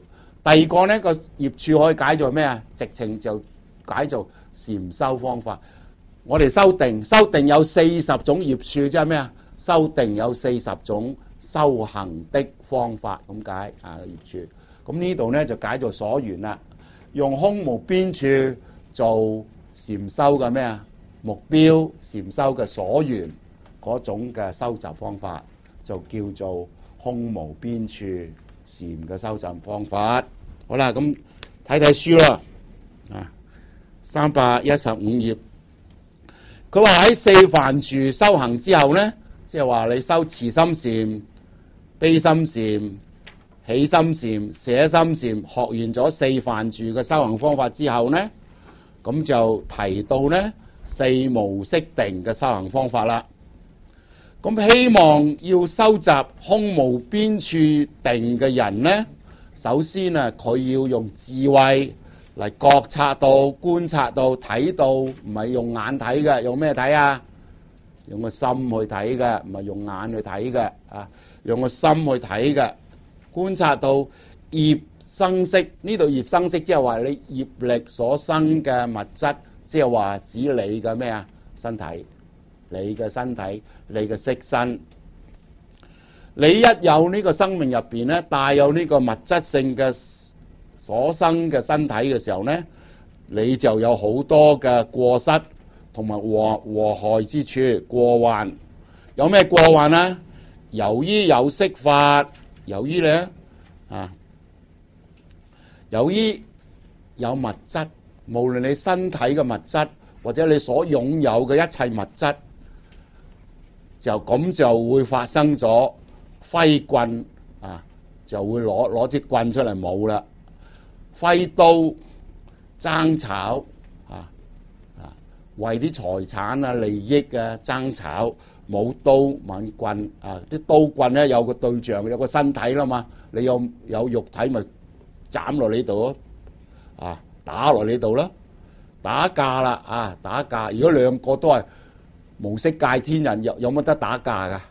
第二個呢個業處可以解做咩啊？直情就解做禪修方法。我哋修定，修定有四十種業處，即係咩啊？修定有四十種修行的方法，咁解啊業處。咁呢度呢就解做所緣啦，用空無邊處做禪修嘅咩啊？目標禪修嘅所緣嗰種嘅收集方法，就叫做空無邊處禪嘅收集方法。好啦，咁睇睇書啦，啊，三百一十五頁，佢話喺四梵住修行之後呢，即係話你修慈心禪、悲心禪、喜心禪、捨心禪，學完咗四梵住嘅修行方法之後呢，咁就提到呢四無色定嘅修行方法啦。咁希望要收集空無邊處定嘅人呢，首先啊，佢要用智慧嚟覺察到、觀察到、睇到，唔係用眼睇嘅，用咩睇啊？用個心去睇嘅，唔係用眼去睇嘅啊！用個心去睇嘅，觀察到業生色，呢度業生色即係話你業力所生嘅物質，即係話指你嘅咩啊？身體，你嘅身體，你嘅色身。你一有呢個生命入邊咧，帶有呢個物質性嘅所生嘅身體嘅時候呢，你就有好多嘅過失同埋禍禍害之處，過患。有咩過患啊？由於有色法，由於咧啊，由於有物質，無論你身體嘅物質或者你所擁有嘅一切物質，就咁就會發生咗揮棍啊，就會攞攞支棍出嚟舞啦，揮刀爭吵啊啊，為啲財產啊利益啊爭吵，冇刀冇棍啊，啲刀棍咧有個對象，有個身體啦嘛，你有有肉體咪斬落你度咯，啊打落你度啦，打架啦啊打架，如果兩個都係無色界天人，有有乜得打架噶？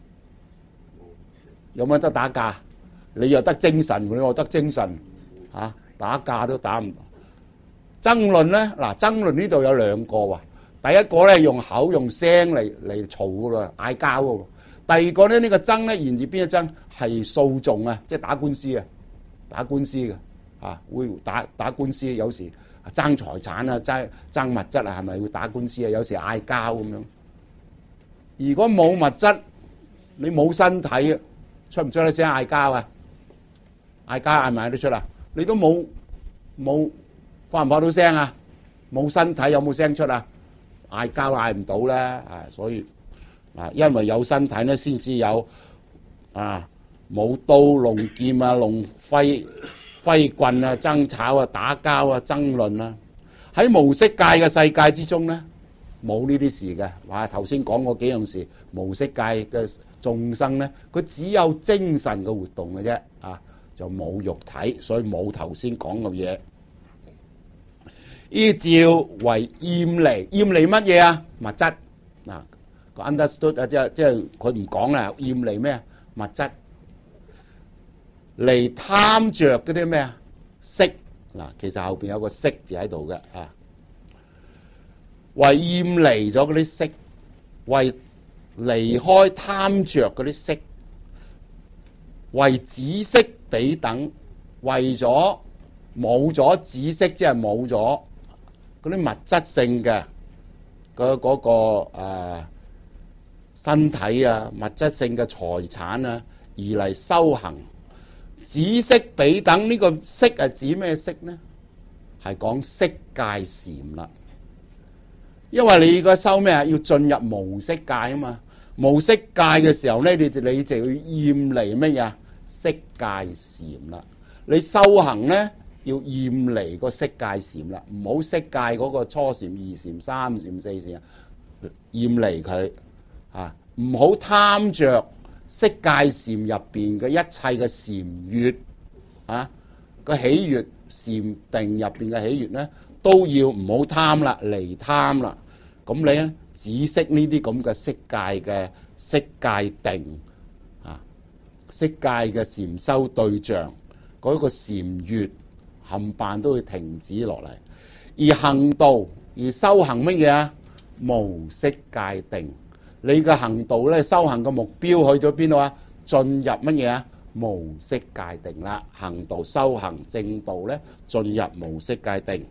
有乜得打架？你又得精神，你又得精神，吓、啊、打架都打唔到。爭論咧，嗱爭論呢度有兩個喎。第一個咧用口用聲嚟嚟嘈噶啦，嗌交噶。第二個咧呢、這個爭咧源自邊一爭？係訴訟啊，即係打官司啊，打官司嘅啊，會打打官司。有時爭財產啊，爭爭物質啊，係咪會打官司啊？有時嗌交咁樣。如果冇物質，你冇身體啊，出唔出得聲嗌交啊？嗌交嗌唔嗌得出啊？你都冇冇發唔發到聲啊？冇身體有冇聲出啊？嗌交嗌唔到咧啊！所以啊，因為有身體咧，先至有啊，冇刀弄劍啊，弄揮揮棍啊，爭吵啊，打交啊，爭論啊。喺無色界嘅世界之中咧，冇呢啲事嘅。話頭先講過幾樣事，無色界嘅眾生咧，佢只有精神嘅活動嘅啫，啊，就冇肉體，所以冇頭先講嘅嘢。依照為厭離，厭離乜嘢啊？物質嗱，個 understood 啊，即係即係佢唔講啦，厭離咩啊？物質，離貪着嗰啲咩啊？色嗱，其實後邊有個色字喺度嘅啊，為厭離咗嗰啲色，為離開貪着嗰啲色，為止息彼等，為咗冇咗止息，即係冇咗嗰啲物質性嘅嗰嗰個誒、呃、身體啊，物質性嘅財產啊，而嚟修行止息彼等。呢、這個息係指咩息呢？係講色界禪啦。因為你個修咩啊？要進入無色界啊嘛。無色界嘅時候咧，你就你就要厭離乜嘢？色界禪啦。你修行咧，要厭離個色界禪啦，唔好色界嗰個初禪、二禪、三禪、四禪，厭離佢啊！唔好貪着色界禪入邊嘅一切嘅禪悅啊，個喜悅禪定入邊嘅喜悅咧，都要唔好貪啦，離貪啦。咁你咧止息呢啲咁嘅色界嘅色界定啊，色界嘅禪修對象。 嗰個禪悦冚唪都會停止落嚟。而行道而修行乜嘢啊？無色界定。你嘅行道咧，修行嘅目標去咗邊度啊？進入乜嘢啊？無色界定啦。行道修行正道咧，進入無色界定。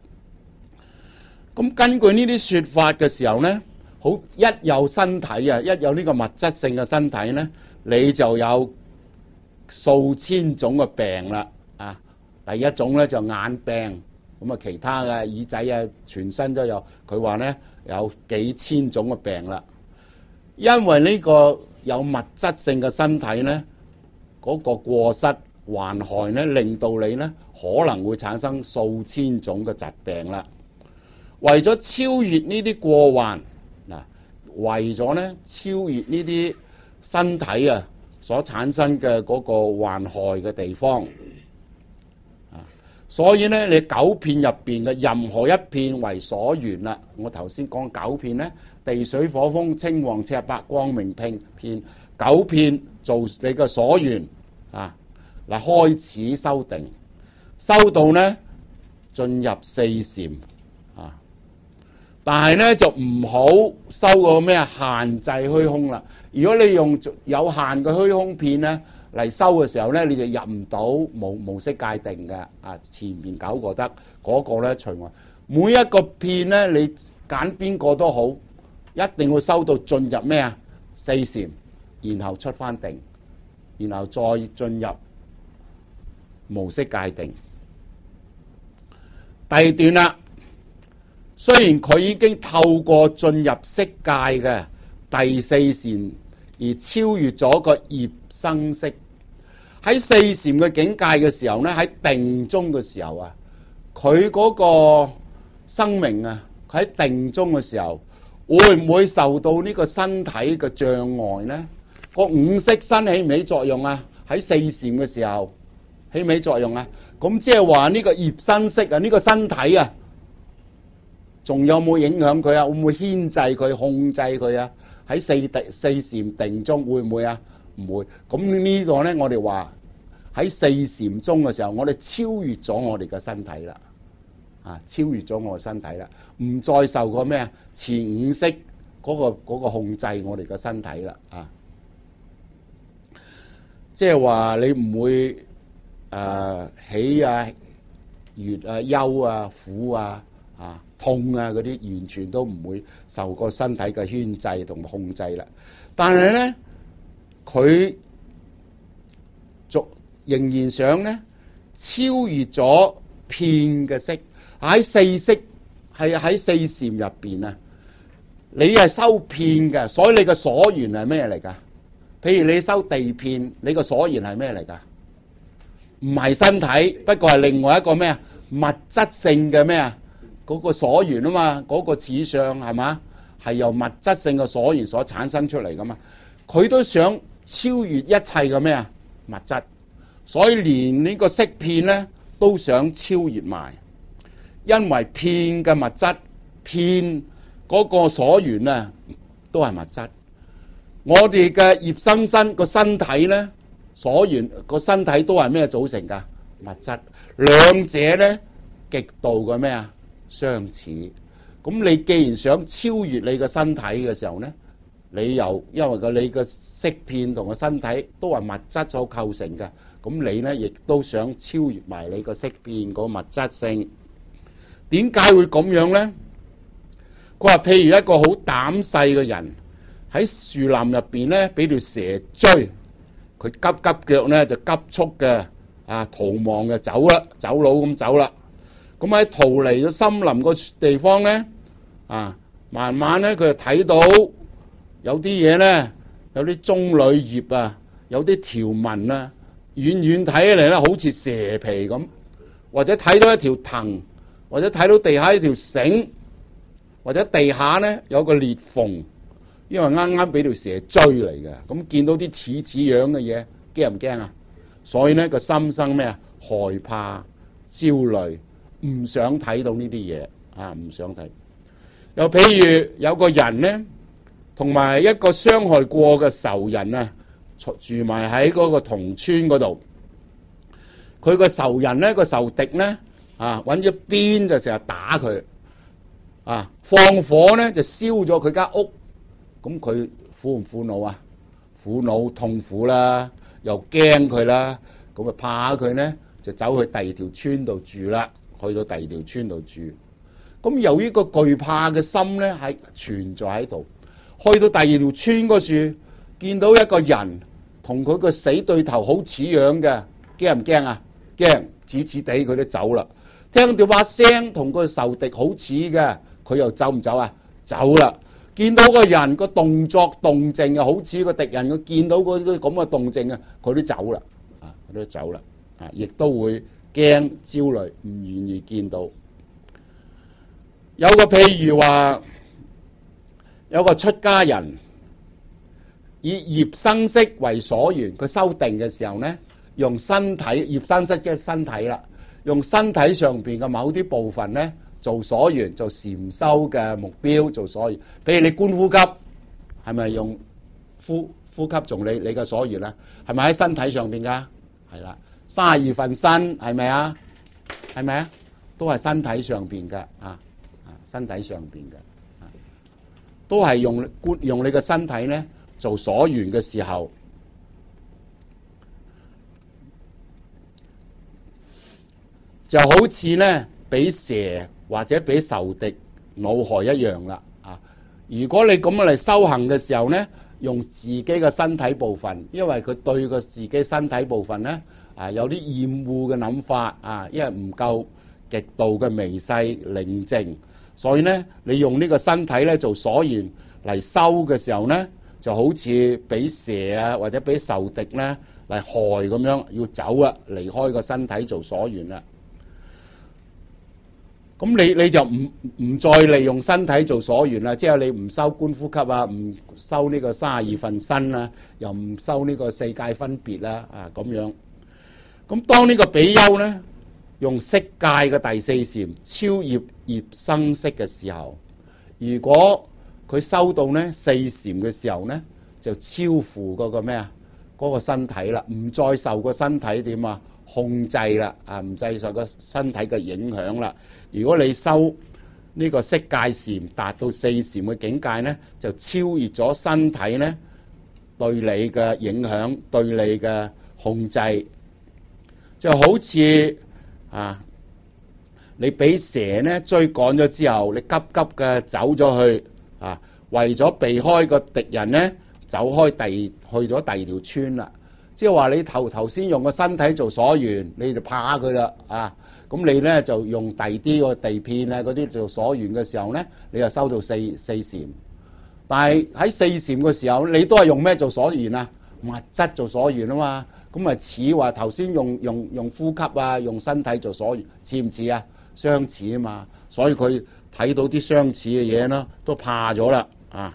咁根據呢啲說法嘅時候咧，好，一有身體啊，一有呢個物質性嘅身體咧，你就有數千種嘅病啦。啊，第一種咧就眼病，咁啊其他嘅耳仔啊，全身都有。佢話咧有幾千種嘅病啦。因為呢個有物質性嘅身體咧，嗰個過失患害咧，令到你咧可能會產生數千種嘅疾病啦。為咗超越呢啲過患，嗱，為咗咧超越呢啲身體啊所產生嘅嗰個患害嘅地方，啊，所以咧你九片入邊嘅任何一片為所緣啦。我頭先講九片咧，地水火風青黃赤白光明片片九片做你嘅所緣啊，嗱，開始修定，修到咧進入四禪啊，但係咧就唔好修個咩限制虛空啦。如果你用有限嘅虛空片咧嚟修嘅時候咧，你就入唔到無無色界定嘅啊。前面九個得，嗰、那個咧除外，每一個片咧你揀邊個都好，一定會修到進入咩啊？四禪，然後出翻定，然後再進入無色界定。第二段啦，雖然佢已經透過進入色界嘅第四禪而超越咗個業生色，喺四禪嘅境界嘅時候咧，喺定中嘅時候啊，佢嗰個生命啊，佢喺定中嘅時候，會唔會受到呢個身體嘅障礙呢？個五色身起唔起作用啊？喺四禪嘅時候起唔起作用啊？咁即係話呢個業生色啊，呢個身體啊，仲有冇影響佢啊？會唔會牽制佢、控制佢啊？喺四定四禪定中會唔會啊？唔會。咁呢個呢，我哋話喺四禪中嘅時候，我哋超越咗我哋嘅身體啦，啊，超越咗我嘅身體啦，唔再受個咩啊前五色嗰個嗰個控制我哋嘅身體啦，啊，即係話你唔會誒喜啊、悅啊、憂啊、苦啊、啊痛啊嗰啲，完全都唔會受個身體嘅牽制同控制啦。但係咧，佢仲仍然想咧超越咗片嘅色，喺四色係喺四禪入邊啊，你係修片嘅，所以你嘅所緣係咩嚟噶？譬如你修地片，你個所緣係咩嚟噶？唔係身體，不過係另外一個咩啊？物質性嘅咩啊？嗰個所緣啊嘛，嗰個此相係嘛？係由物質性嘅所緣所產生出嚟噶嘛？佢都想超越一切嘅咩啊？物質，所以連呢個色片咧都想超越埋，因為片嘅物質，片嗰個所緣啊，都係物質。我哋嘅業生身個身體咧，所緣個身體都係咩組成噶？物質，兩者咧極度嘅咩啊？相似。咁你既然想超越你嘅身體嘅時候咧，你又因為個你嘅色片同個身體都係物質所構成嘅，咁你咧亦都想超越埋你個色片個物質性。點解會咁樣咧？佢話譬如一個好膽細嘅人喺樹林入邊咧，俾條蛇追，佢急急腳咧就急速嘅啊逃亡嘅走啦，走佬咁走啦。咁喺逃離咗森林個地方咧，啊慢慢咧佢就睇到有啲嘢咧，有啲棕櫚葉啊，有啲條紋啊，遠遠睇起嚟咧好似蛇皮咁，或者睇到一條藤，或者睇到地下一條繩，或者地下咧有個裂縫，因為啱啱俾條蛇追嚟嘅，咁見到啲似似樣嘅嘢，驚唔驚啊？所以咧個心生咩啊？害怕、焦慮，唔想睇到呢啲嘢啊，唔想睇。又譬如有個人咧，同埋一個傷害過嘅仇人啊，住埋喺嗰個同村嗰度。 佢個仇人咧，個仇敵咧啊，揾咗鞭就成日打佢啊，放火咧就燒咗佢間屋，咁佢苦唔苦惱啊？苦惱痛苦啦，又驚佢啦，咁啊怕佢咧就走去第二條村度住啦，去到第二條村度住。咁由於個懼怕嘅心咧係存在喺度，去到第二條村嗰處，見到一個人同佢個死對頭好似樣嘅，驚唔驚啊？驚，似似地佢都走啦。聽到把聲同個仇敵好似嘅，佢又走唔走啊？走啦。見到個人個動作動靜啊，好似個敵人，佢見到嗰啲咁嘅動靜啊，佢都走啦，啊，佢都走啦，啊，亦都會驚焦慮，唔願意見到。有個譬如話，有個出家人以業生色為所緣，佢修定嘅時候呢，用身體業生色即係身體啦，用身體上邊嘅某啲部分呢做所緣，做禪修嘅目標，做所緣。譬如你觀呼吸，係咪用呼呼吸做你你嘅所緣啊？係咪喺身體上邊噶？係啦，三十二分身係咪啊？係咪啊？都係身體上邊嘅啊。身體上邊嘅，都係用用你嘅身體咧做所緣嘅時候，就好似咧俾蛇或者俾仇敵惱害一樣啦。啊，如果你咁樣嚟修行嘅時候咧，用自己嘅身體部分，因為佢對個自己身體部分咧啊有啲厭惡嘅諗法啊，因為唔夠極度嘅微細寧靜。所以咧，你用呢個身體咧做所緣嚟修嘅時候咧，就好似俾蛇啊或者俾仇敵咧嚟害咁樣，要走啊，離開個身體做所緣啦。咁你你就唔唔再利用身體做所緣啦，即係你唔修觀呼吸啊，唔修呢個三十二分身啊，又唔修呢個四界分別啦啊咁樣。咁當呢個比丘咧，用色界嘅第四禪超業業生色嘅時候，如果佢修到呢四禪嘅時候呢，就超乎嗰個咩啊？嗰個身體啦，唔再受個身體點啊控制啦，啊唔再受個身體嘅影響啦。如果你修呢個色界禪達到四禪嘅境界呢，就超越咗身體呢對你嘅影響，對你嘅控制，就好似啊！你俾蛇咧追趕咗之後，你急急嘅走咗去啊，為咗避開個敵人咧，走開第去咗第二條村啦。即係話你頭頭先用個身體做所緣，你就怕佢啦啊！咁你咧就用第啲個地片啊嗰啲做所緣嘅時候咧，你就收到四四禪。但係喺四禪嘅時候，你都係用咩做所緣啊？物質做所緣啊嘛。咁啊似話頭先用用用呼吸啊，用身體做所緣，似唔似啊？相似啊嘛，所以佢睇到啲相似嘅嘢啦，都怕咗啦啊！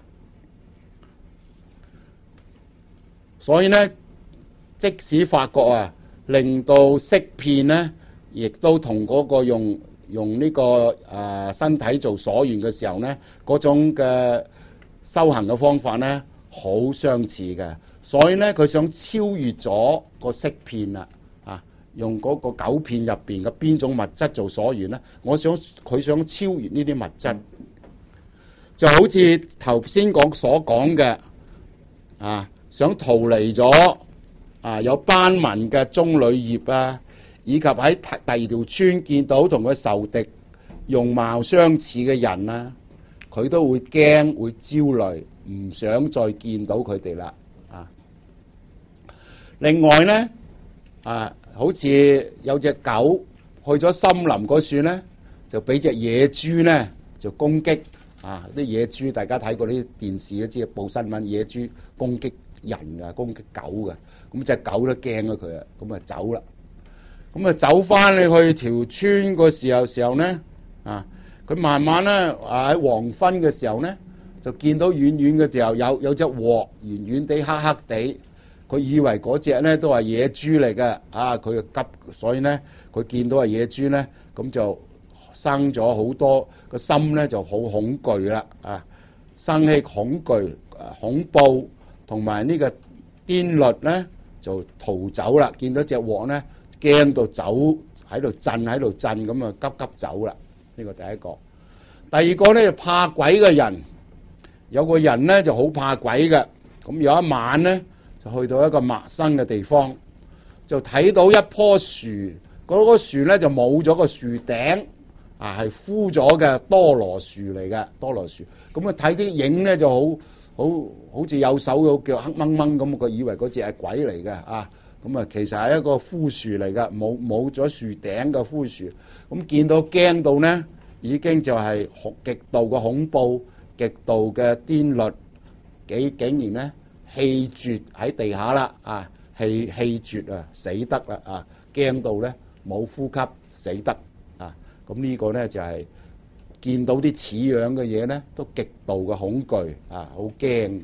所以咧，即使發覺啊，令到色片咧，亦都同嗰個用用呢個誒、呃、身體做所緣嘅時候咧，嗰種嘅修行嘅方法咧，好相似嘅。所以咧，佢想超越咗個色片啦，啊，用嗰個九片入邊嘅邊種物質做所緣咧？我想佢想超越呢啲物質，就好似頭先講所講嘅，啊，想逃離咗啊有斑紋嘅棕櫚葉啊，以及喺第二條村見到同佢仇敵容貌相似嘅人啊，佢都會驚會焦慮，唔想再見到佢哋啦。另外咧，啊，好似有隻狗去咗森林嗰處咧，就俾隻野豬咧就攻擊啊！啲野豬大家睇過啲電視都知，報新聞野豬攻擊人啊，攻擊狗嘅，咁隻狗都驚咗佢啊，咁啊走啦，咁啊走翻你去條村個時候時候咧，啊，佢慢慢咧啊喺黃昏嘅時候咧，就見到遠遠嘅時候有有隻鑊，遠遠地黑黑地。佢以為嗰隻咧都係野豬嚟嘅，啊！佢就急，所以咧佢見到係野豬咧，咁就生咗好多個心咧就好恐懼啦，啊！生起恐懼、恐怖同埋呢個癲律咧就逃走啦。見到隻鑊咧驚到走喺度震喺度震咁啊，急急走啦。呢個第一個。第二個咧就怕鬼嘅人，有個人咧就好怕鬼嘅。咁有一晚咧就去到一個陌生嘅地方，就睇到一棵樹，嗰棵樹咧就冇咗個樹頂。啊，係枯咗嘅多羅樹嚟嘅多羅樹，咁啊睇啲影咧就好好好似有手有腳黑掹掹咁，佢以為嗰隻係鬼嚟嘅啊，咁啊其實係一個枯樹嚟嘅，冇冇咗樹頂嘅枯樹，咁見到驚到咧，已經就係極度嘅恐怖，極度嘅顛律，幾竟然咧氣絕喺地下啦，啊氣氣絕啊，死得啦啊，驚到咧冇呼吸死得。咁呢個咧就係、是、見到啲似樣嘅嘢咧，都極度嘅恐懼啊，好驚嘅。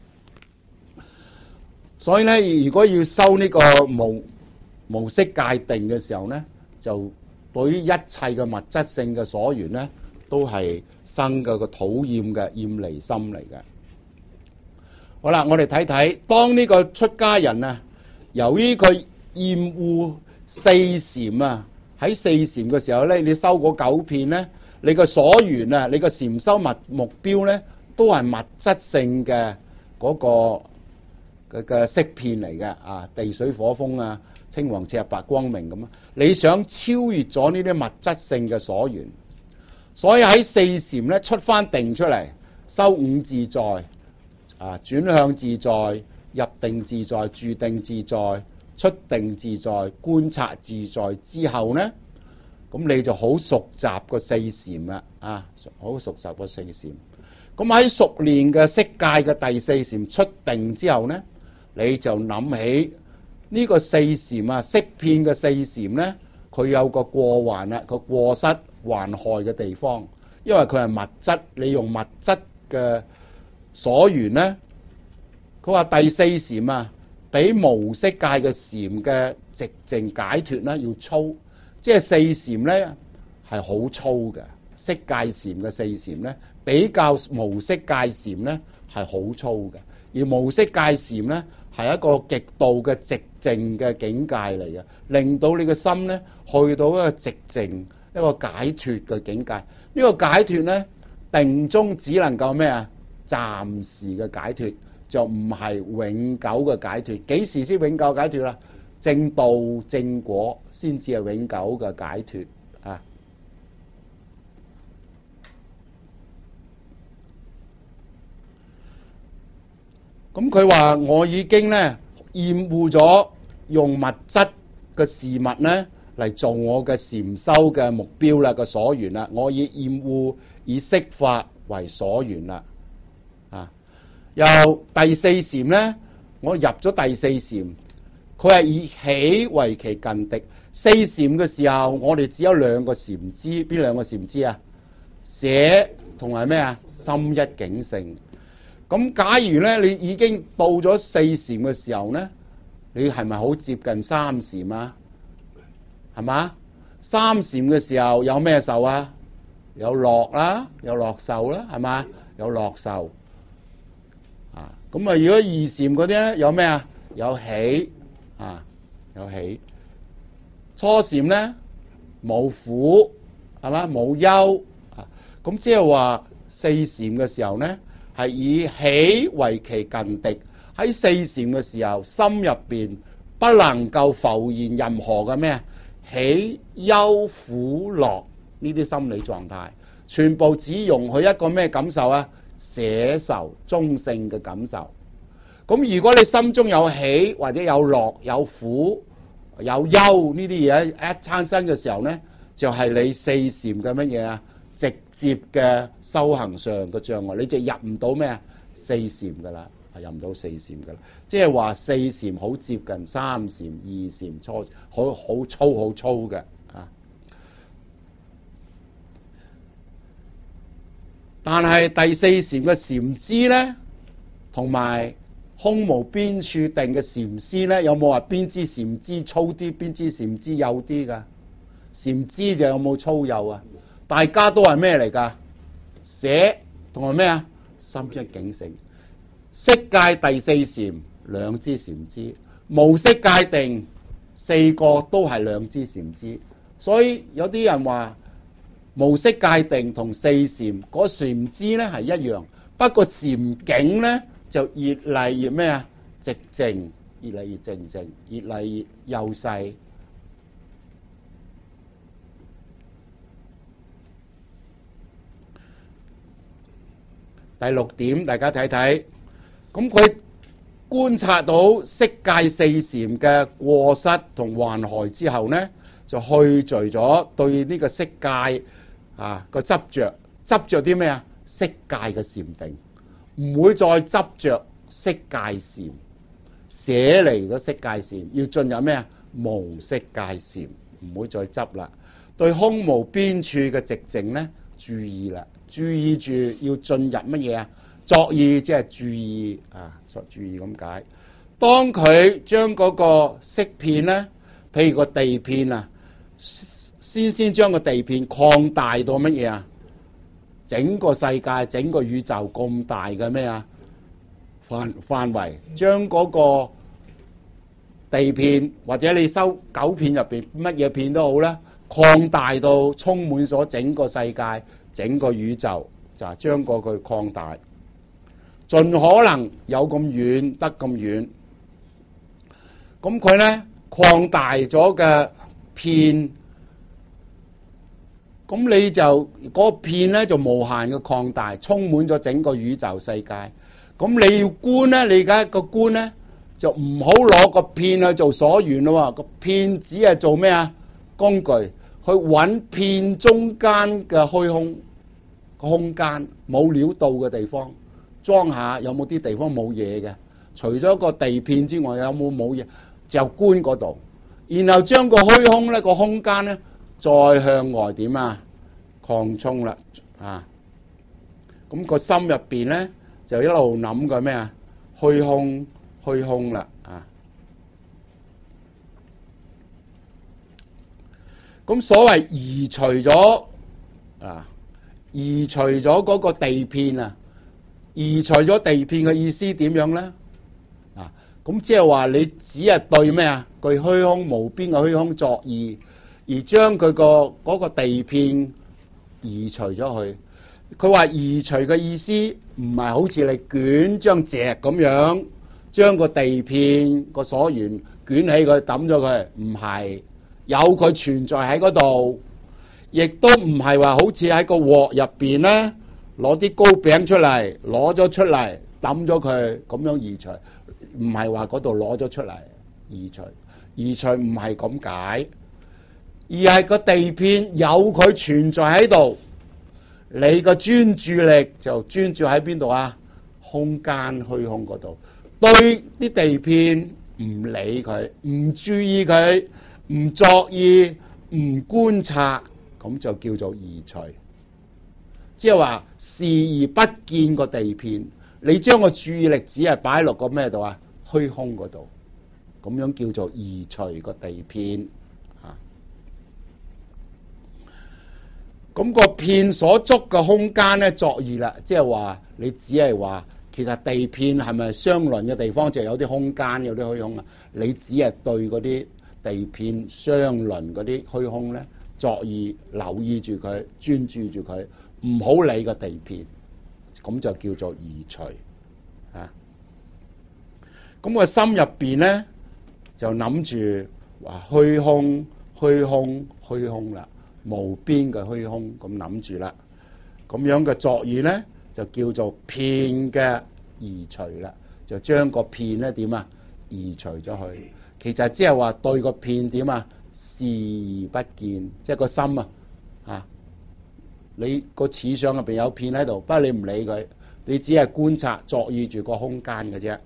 所以咧，如果要修呢個無無色界定嘅時候咧，就對於一切嘅物質性嘅所緣咧，都係生嘅個討厭嘅厭離心嚟嘅。好啦，我哋睇睇，當呢個出家人啊，由於佢厭惡四禪啊。喺四禪嘅時候咧，你修嗰九片咧，你個所緣啊，你個禪修目目標咧，都係物質性嘅嗰個嘅嘅色片嚟嘅啊，地水火風啊，青黃赤白光明咁啊。你想超越咗呢啲物質性嘅所緣，所以喺四禪咧出翻定出嚟，修五自在啊，轉向自在、入定自在、住定自在。出定自在、觀察自在之後呢，咁你就好熟習個四禪啦，啊，好熟習個四禪。咁喺熟練嘅色界嘅第四禪出定之後呢，你就諗起呢個四禪啊，色片嘅四禪呢，佢有個過患啦，個過失患害嘅地方，因為佢係物質，你用物質嘅所緣呢，佢話第四禪啊。比無色界嘅禪嘅寂靜解脫咧要粗，即係四禪咧係好粗嘅，色界禪嘅四禪咧比較無色界禪咧係好粗嘅，而無色界禪咧係一個極度嘅寂靜嘅境界嚟嘅，令到你嘅心咧去到一個寂靜一個解脫嘅境界。呢、這個解脫咧定中只能夠咩啊？暫時嘅解脫。就唔係永久嘅解脫，幾時先永久解脫啦？正道正果先至係永久嘅解脫啊！咁佢話我已經咧厭惡咗用物質嘅事物咧嚟做我嘅禪修嘅目標啦，個所緣啦，我已厭惡以色法為所緣啦，啊！由第四禪咧，我入咗第四禪，佢係以喜為其近敵。四禪嘅時候，我哋只有兩個禪支，邊兩個禪支啊？捨同埋咩啊？心一境性。咁假如咧，你已經到咗四禪嘅時候咧，你係咪好接近三禪啊？係嘛？三禪嘅時候有咩受啊？有樂啦，有樂受啦，係嘛？有樂受。啊，咁啊，如果二禪嗰啲咧，有咩啊？有喜啊，有喜。初禪咧冇苦，係嘛？冇憂啊。咁即係話四禪嘅時候咧，係以喜為其近敵。喺四禪嘅時候，心入邊不能夠浮現任何嘅咩喜憂苦樂呢啲心理狀態，全部只容許一個咩感受啊？捨受中性嘅感受。咁如果你心中有喜或者有樂有苦有憂呢啲嘢一產生嘅時候呢，就係、是、你四禪嘅乜嘢啊？直接嘅修行上嘅障礙，你就入唔到咩啊？四禪噶啦，係入唔到四禪噶啦。即係話四禪好接近三禪、二禪初，好好粗好粗嘅啊。但係第四禪嘅禪支咧，同埋空無邊處定嘅禪師咧，有冇話邊支禪支粗啲，邊支禪支幼啲噶？禪支就有冇粗幼啊？大家都係咩嚟噶？捨同埋咩啊？心一境性。色界第四禪兩支禪支，無色界定四個都係兩支禪支，所以有啲人話無色界定同四禪嗰禪支咧係一樣，不過禪境咧就越嚟越咩啊？寂靜，越嚟越靜靜，越嚟越幼細。第六點，大家睇睇，咁佢觀察到色界四禪嘅過失同患害之後呢，就去除咗對呢個色界啊個執着，執着啲咩啊？色界嘅禪定，唔會再執着色界禪，捨離咗色界禪，要進入咩啊？無色界禪，唔會再執啦。對空無邊處嘅寂靜呢，注意啦，注意住要進入乜嘢啊？作意即係注意啊，作注意咁解。當佢將嗰個色片呢，譬如個地片啊，先先將個地片擴大到乜嘢啊？整個世界、整個宇宙咁大嘅咩啊範範圍，將嗰個地片或者你收九片入邊乜嘢片都好啦，擴大到充滿咗整個世界、整個宇宙，就係將個佢擴大，盡可能有咁遠得咁遠。咁佢咧擴大咗嘅片，咁你就嗰、嗰個片咧就無限嘅擴大，充滿咗整個宇宙世界。咁你要觀咧，你而家個觀咧就唔好攞個片去做所緣咯。個片只係做咩啊？工具去揾片中間嘅虛空個空間，冇料到嘅地方，裝下有冇啲地方冇嘢嘅？除咗個地片之外，有冇冇嘢？就觀嗰度，然後將個虛空咧個空間咧再向外點啊擴充啦啊！咁個心入邊咧就一路諗個咩啊？虛空虛空啦啊！咁所謂移除咗啊，移除咗嗰個地片啊，移除咗地片嘅意思點樣咧？啊，咁即係話你只係對咩啊？對虛空無邊嘅虛空作意，而將佢個嗰個地片移除咗去。佢話移除嘅意思唔係好似你捲張席咁樣，將個地片個所緣捲起佢抌咗佢，唔係。有佢存在喺嗰度，亦都唔係話好似喺個鑊入邊咧，攞啲糕餅出嚟，攞咗出嚟抌咗佢咁樣移除，唔係話嗰度攞咗出嚟移除，移除唔係咁解，而係個地片有佢存在喺度，你個專注力就專注喺邊度啊？空間虛空嗰度，對啲地片唔理佢，唔注意佢。唔作意，唔觀察，咁就叫做移除。即係話視而不見個地片，你將個注意力只係擺落個咩度啊？虛空嗰度，咁樣叫做移除個地片。啊，咁個片所捉嘅空間咧作意啦，即係話你只係話，其實地片係咪相鄰嘅地方就有啲空間，有啲虛空啊？你只係對嗰啲地片相鄰嗰啲虛空咧作意，留意住佢，專注住佢，唔好理個地片，咁就叫做移除啊。咁個心入邊咧就諗住話虛空、虛空、虛空啦，無邊嘅虛空咁諗住啦。咁樣嘅作意咧就叫做片嘅移除啦，就將個片咧點啊移除咗去。其實即係話對個片點啊視而不見，即係個心啊，啊，你個齒相入邊有片喺度，不過你唔理佢，你只係觀察作意住個空間嘅啫。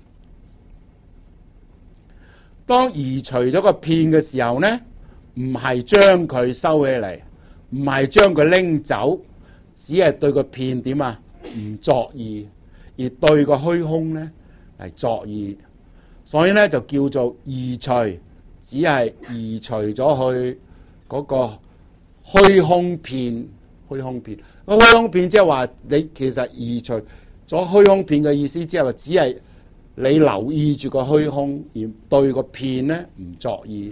當移除咗個片嘅時候呢，唔係將佢收起嚟，唔係將佢拎走，只係對個片點啊唔作意，而對個虛空呢係作意。所以咧就叫做移除，只係移除咗去嗰個虛空片，虛空片，虛空片即係話你其實移除咗虛空片嘅意思，即係話只係你留意住個虛空，而對個片咧唔作意，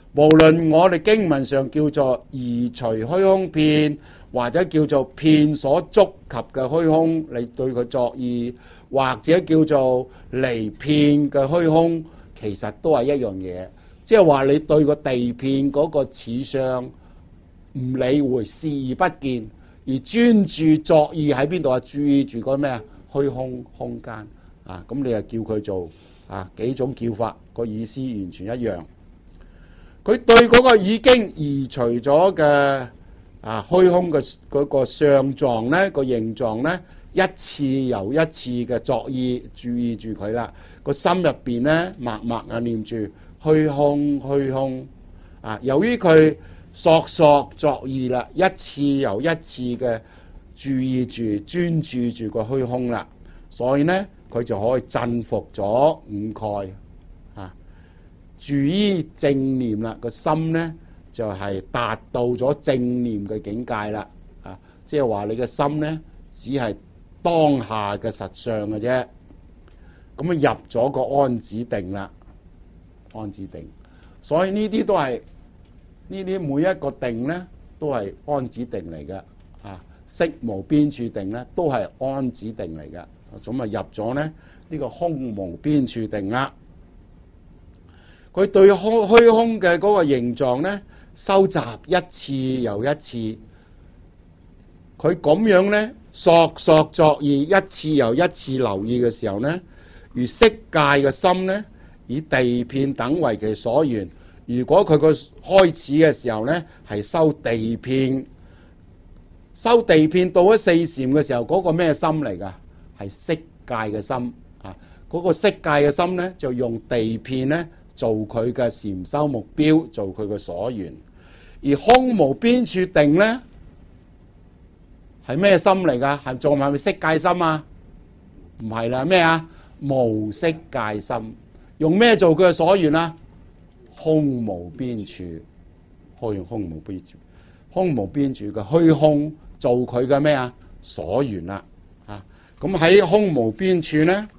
無論我哋經文上叫做移除虛空片，或者叫做片所觸及嘅虛空，你對佢作意，或者叫做離片嘅虛空，其實都係一樣嘢。即係話你對個地片嗰個似相唔理會，視而不見，而專注作意喺邊度啊？注意住個咩啊？虛空空間啊！咁你就叫佢做啊幾種叫法，個意思完全一樣。佢對嗰個已經移除咗嘅啊虛空嘅嗰個相狀咧，個形狀咧，一次又一次嘅作意，注意住佢啦。個心入邊咧，默默啊念住虛空虛空啊。由於佢索索作意啦，一次又一次嘅注意住、專注住個虛空啦，所以咧佢就可以鎮服咗五蓋啊。住於正念啦，個心咧就係、是、達到咗正念嘅境界啦。啊，即係話你嘅心咧只係當下嘅實相嘅啫。咁啊入咗個安止定啦，安止定。所以呢啲都係呢啲每一個定咧都係安止定嚟嘅。啊，色無邊處定咧都係安止定嚟嘅。咁啊入咗咧呢、這個空無邊處定啦。佢對虛虛空嘅嗰個形狀咧，收集一次又一次。佢咁樣咧，索索作意，一次又一次留意嘅時候咧，如色界嘅心咧，以地片等為其所緣。如果佢個開始嘅時候咧，係收地片，收地片到咗四禪嘅時候，嗰、那個咩心嚟㗎？係色界嘅心啊！嗰、那個色界嘅心咧，就用地片咧。做佢嘅禪修目標，做佢嘅所緣。而空無邊處定咧，係咩心嚟噶？係仲係咪色界心啊？唔係啦，咩啊？無色界心。用咩做佢嘅所緣啊？空無邊處，可以用空無邊處，空無邊處嘅虛空做佢嘅咩啊？所緣啦。啊，咁喺空無邊處咧。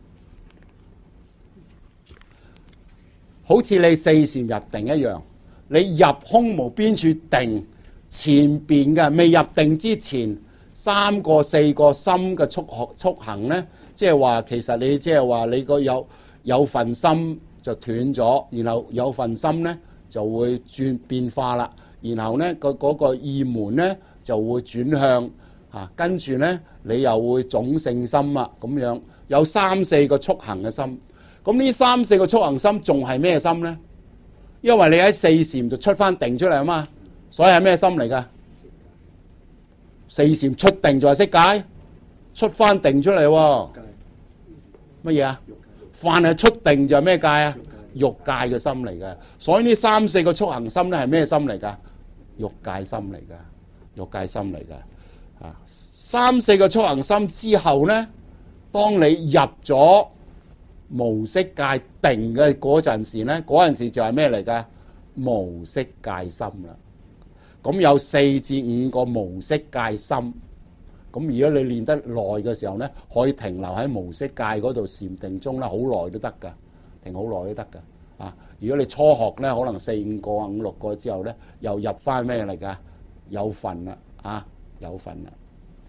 好似你四禪入定一樣，你入空無邊處定前邊嘅未入定之前，三個四個心嘅速學速行咧，即係話其實你即係話你個有有份心就斷咗，然後有份心咧就會轉變化啦，然後咧個嗰個意門咧就會轉向啊，跟住咧你又會種性心啊，咁樣有三四個速行嘅心。咁呢三四個速行心仲係咩心咧？因為你喺四禪就出翻定出嚟啊嘛，所以係咩心嚟噶？四禪出定就係色界，出翻定出嚟喎。乜嘢啊？凡係出定就係咩界啊？欲界嘅心嚟嘅。所以呢三四個速行心咧係咩心嚟噶？欲界心嚟噶，欲界心嚟噶。啊，三四個速行心之後咧，當你入咗無色界定嘅嗰陣時咧，嗰陣時就係咩嚟㗎？無色界心啦。咁有四至五個無色界心。咁如果你練得耐嘅時候咧，可以停留喺無色界嗰度禪定中咧，好耐都得㗎，停好耐都得㗎。啊，如果你初學咧，可能四五個啊、五六個之後咧，又入翻咩嚟㗎？有份啦，啊，有份啦。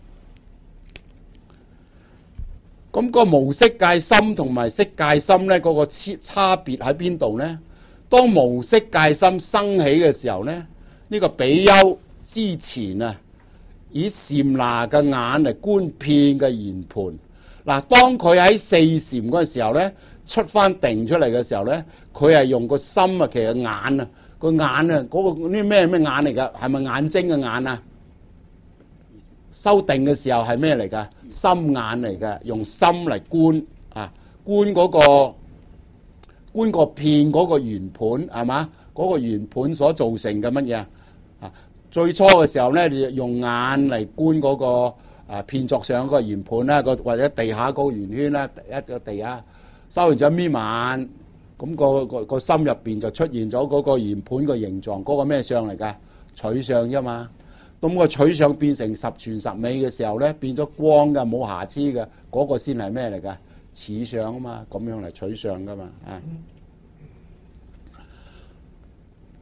咁個無色界心同埋色界心咧，嗰個差別喺邊度咧？當無色界心生起嘅時候咧，呢個比丘之前啊，以禪那嘅眼嚟觀遍嘅圓盤。嗱，當佢喺四禪嗰陣時候咧，出翻定出嚟嘅時候咧，佢係用個心啊，其實眼啊，個眼啊，嗰個啲咩咩眼嚟㗎？係咪眼睛嘅眼啊？修定嘅時候係咩嚟㗎？心眼嚟嘅，用心嚟觀啊，觀嗰個觀個片嗰個圓盤係嘛？嗰個圓盤所造成嘅乜嘢啊？最初嘅時候咧，你用眼嚟觀嗰個啊片作上嗰個圓盤啦，個或者地下嗰個圓圈啦，一個地下收完咗眯眼，咁個個個心入邊就出現咗嗰個圓盤嘅形狀，嗰個咩相嚟㗎？取相啫嘛。咁個取相變成十全十美嘅時候咧，變咗光嘅，冇瑕疵嘅，嗰個先係咩嚟㗎？似相啊嘛，咁樣嚟取相㗎嘛啊。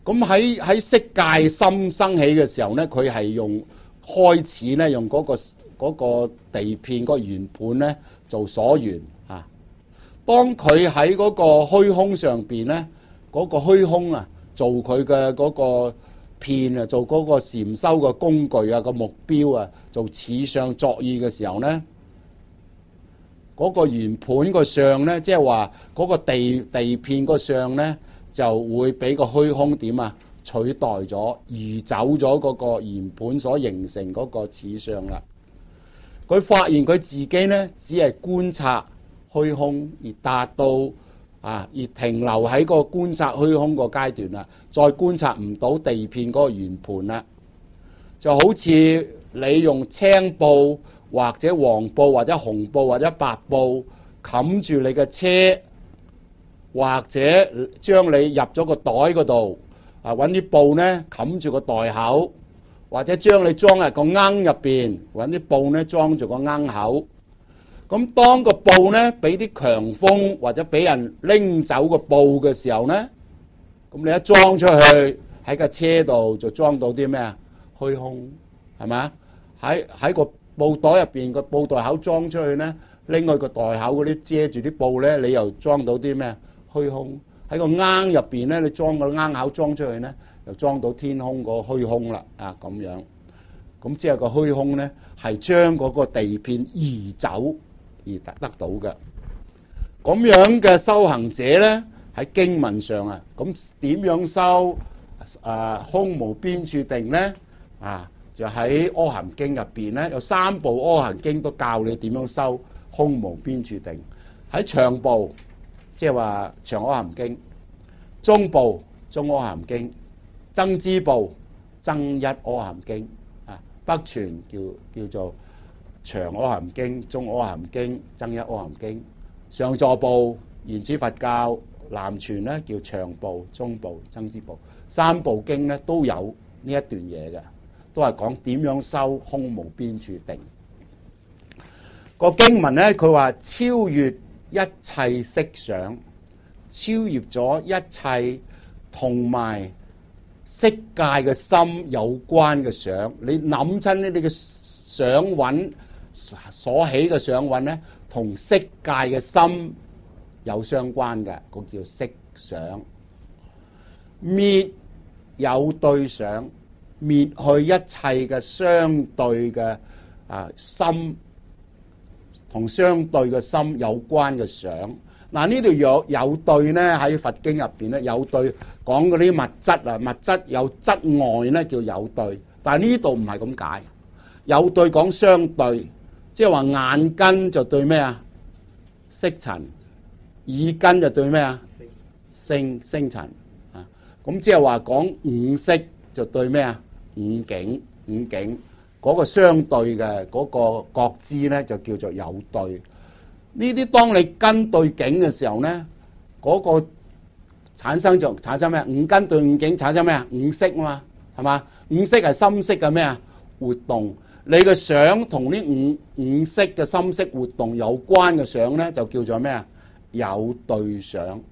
咁喺喺色界心生起嘅時候咧，佢係用開始咧用嗰、嗰個嗰、嗰個地片嗰個圓盤咧做所緣啊。當佢喺嗰個虛空上邊咧，嗰、嗰個虛空啊做佢嘅嗰個片啊，做嗰個禪修嘅工具啊，個目標啊，做似相作意嘅時候咧，嗰、嗰個圓盤個相咧，即係話嗰個地地片個相咧，就會俾個虛空點啊取代咗，移走咗嗰個圓盤所形成嗰個似相啦。佢發現佢自己咧，只係觀察虛空而達到啊，而停留喺個觀察虛空個階段啦，再觀察唔到地片嗰個圓盤啦，就好似你用青布或者黃布或者紅布或者白布冚住你嘅車，或者將你入咗個袋嗰度啊，揾啲布咧冚住個袋口，或者將你裝入個罌入邊，揾啲布咧裝住個罌口。咁當個布咧俾啲強風或者俾人拎走個布嘅時候咧，咁你一裝出去喺個車度就裝到啲咩啊？虛空，係咪？喺喺個布袋入邊個布袋口裝出去咧，拎去個袋口嗰啲遮住啲布咧，你又裝到啲咩？虛空。喺個罌入邊咧，你裝個罌口裝出去咧，又裝到天空個虛空啦啊，咁樣。咁即係個虛空咧，係將嗰個地片移走而得得到嘅。咁樣嘅修行者咧，喺經文上啊，咁點樣修啊空無邊處定咧？啊，就喺《阿含經》入邊咧，有三部《阿含經》都教你點樣修空無邊處定。喺長部，即係話《長阿含經》，中部《中阿含經》，增支部《增一阿含經》，啊，北傳叫叫做《長阿含經》、《中阿含經》、《增一阿含經》，上座部原始佛教南傳咧叫長部、中部、增支部，三部經咧都有呢一段嘢嘅，都係講點樣修空無邊處定。個經文咧，佢話超越一切色想，超越咗一切同埋色界嘅心有關嘅想。你諗親呢？你嘅想蘊所起嘅想蘊咧，同色界嘅心有相關嘅，嗰叫色想。滅有對想，滅去一切嘅相對嘅啊心，同相對嘅心有關嘅想。嗱，呢度有有對咧，喺佛經入邊咧，有對講嗰啲物質啊，物質有質外咧叫有對，但係呢度唔係咁解。有對講相對，即係話眼根就對咩啊？色塵，耳根就對咩啊？聲聲塵啊。咁即係話講五色就對咩啊？五境五境嗰個相對嘅嗰個覺知咧，就叫做有對。呢啲當你根對境嘅時候咧，嗰、那個產生就產生咩？五根對五境產生咩啊？五色啊嘛，係嘛？五色係心識嘅咩啊？活動。你嘅想同呢五五色嘅心識活動有關嘅想咧，就叫做咩啊？有對想。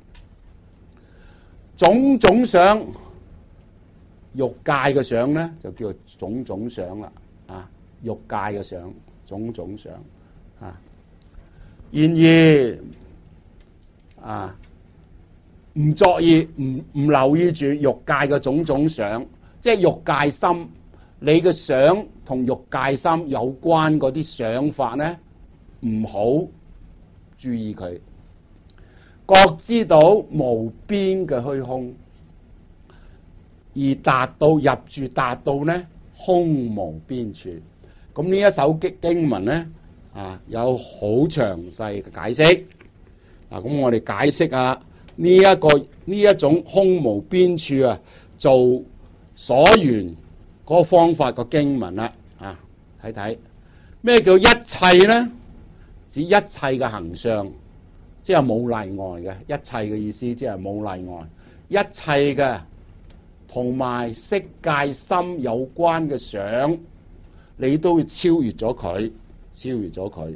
種種想，欲界嘅想咧，就叫做種種想啦。啊，欲界嘅想，種種想啊。然而啊，唔作意，唔唔留意住欲界嘅種種想，即係欲界心。你嘅想同欲界心有關嗰啲想法咧，唔好注意佢，覺知到無邊嘅虛空，而達到入住達到咧空無邊處。咁呢一首經經文咧。啊，有好詳細嘅解釋。啊，咁我哋解釋下呢一個呢一種空無邊處啊，做所緣嗰個方法個經文啦。啊，睇睇咩叫一切咧？指一切嘅行相，即係冇例外嘅。一切嘅意思即係冇例外，一切嘅同埋色界心有關嘅想，你都會超越咗佢。超越咗佢。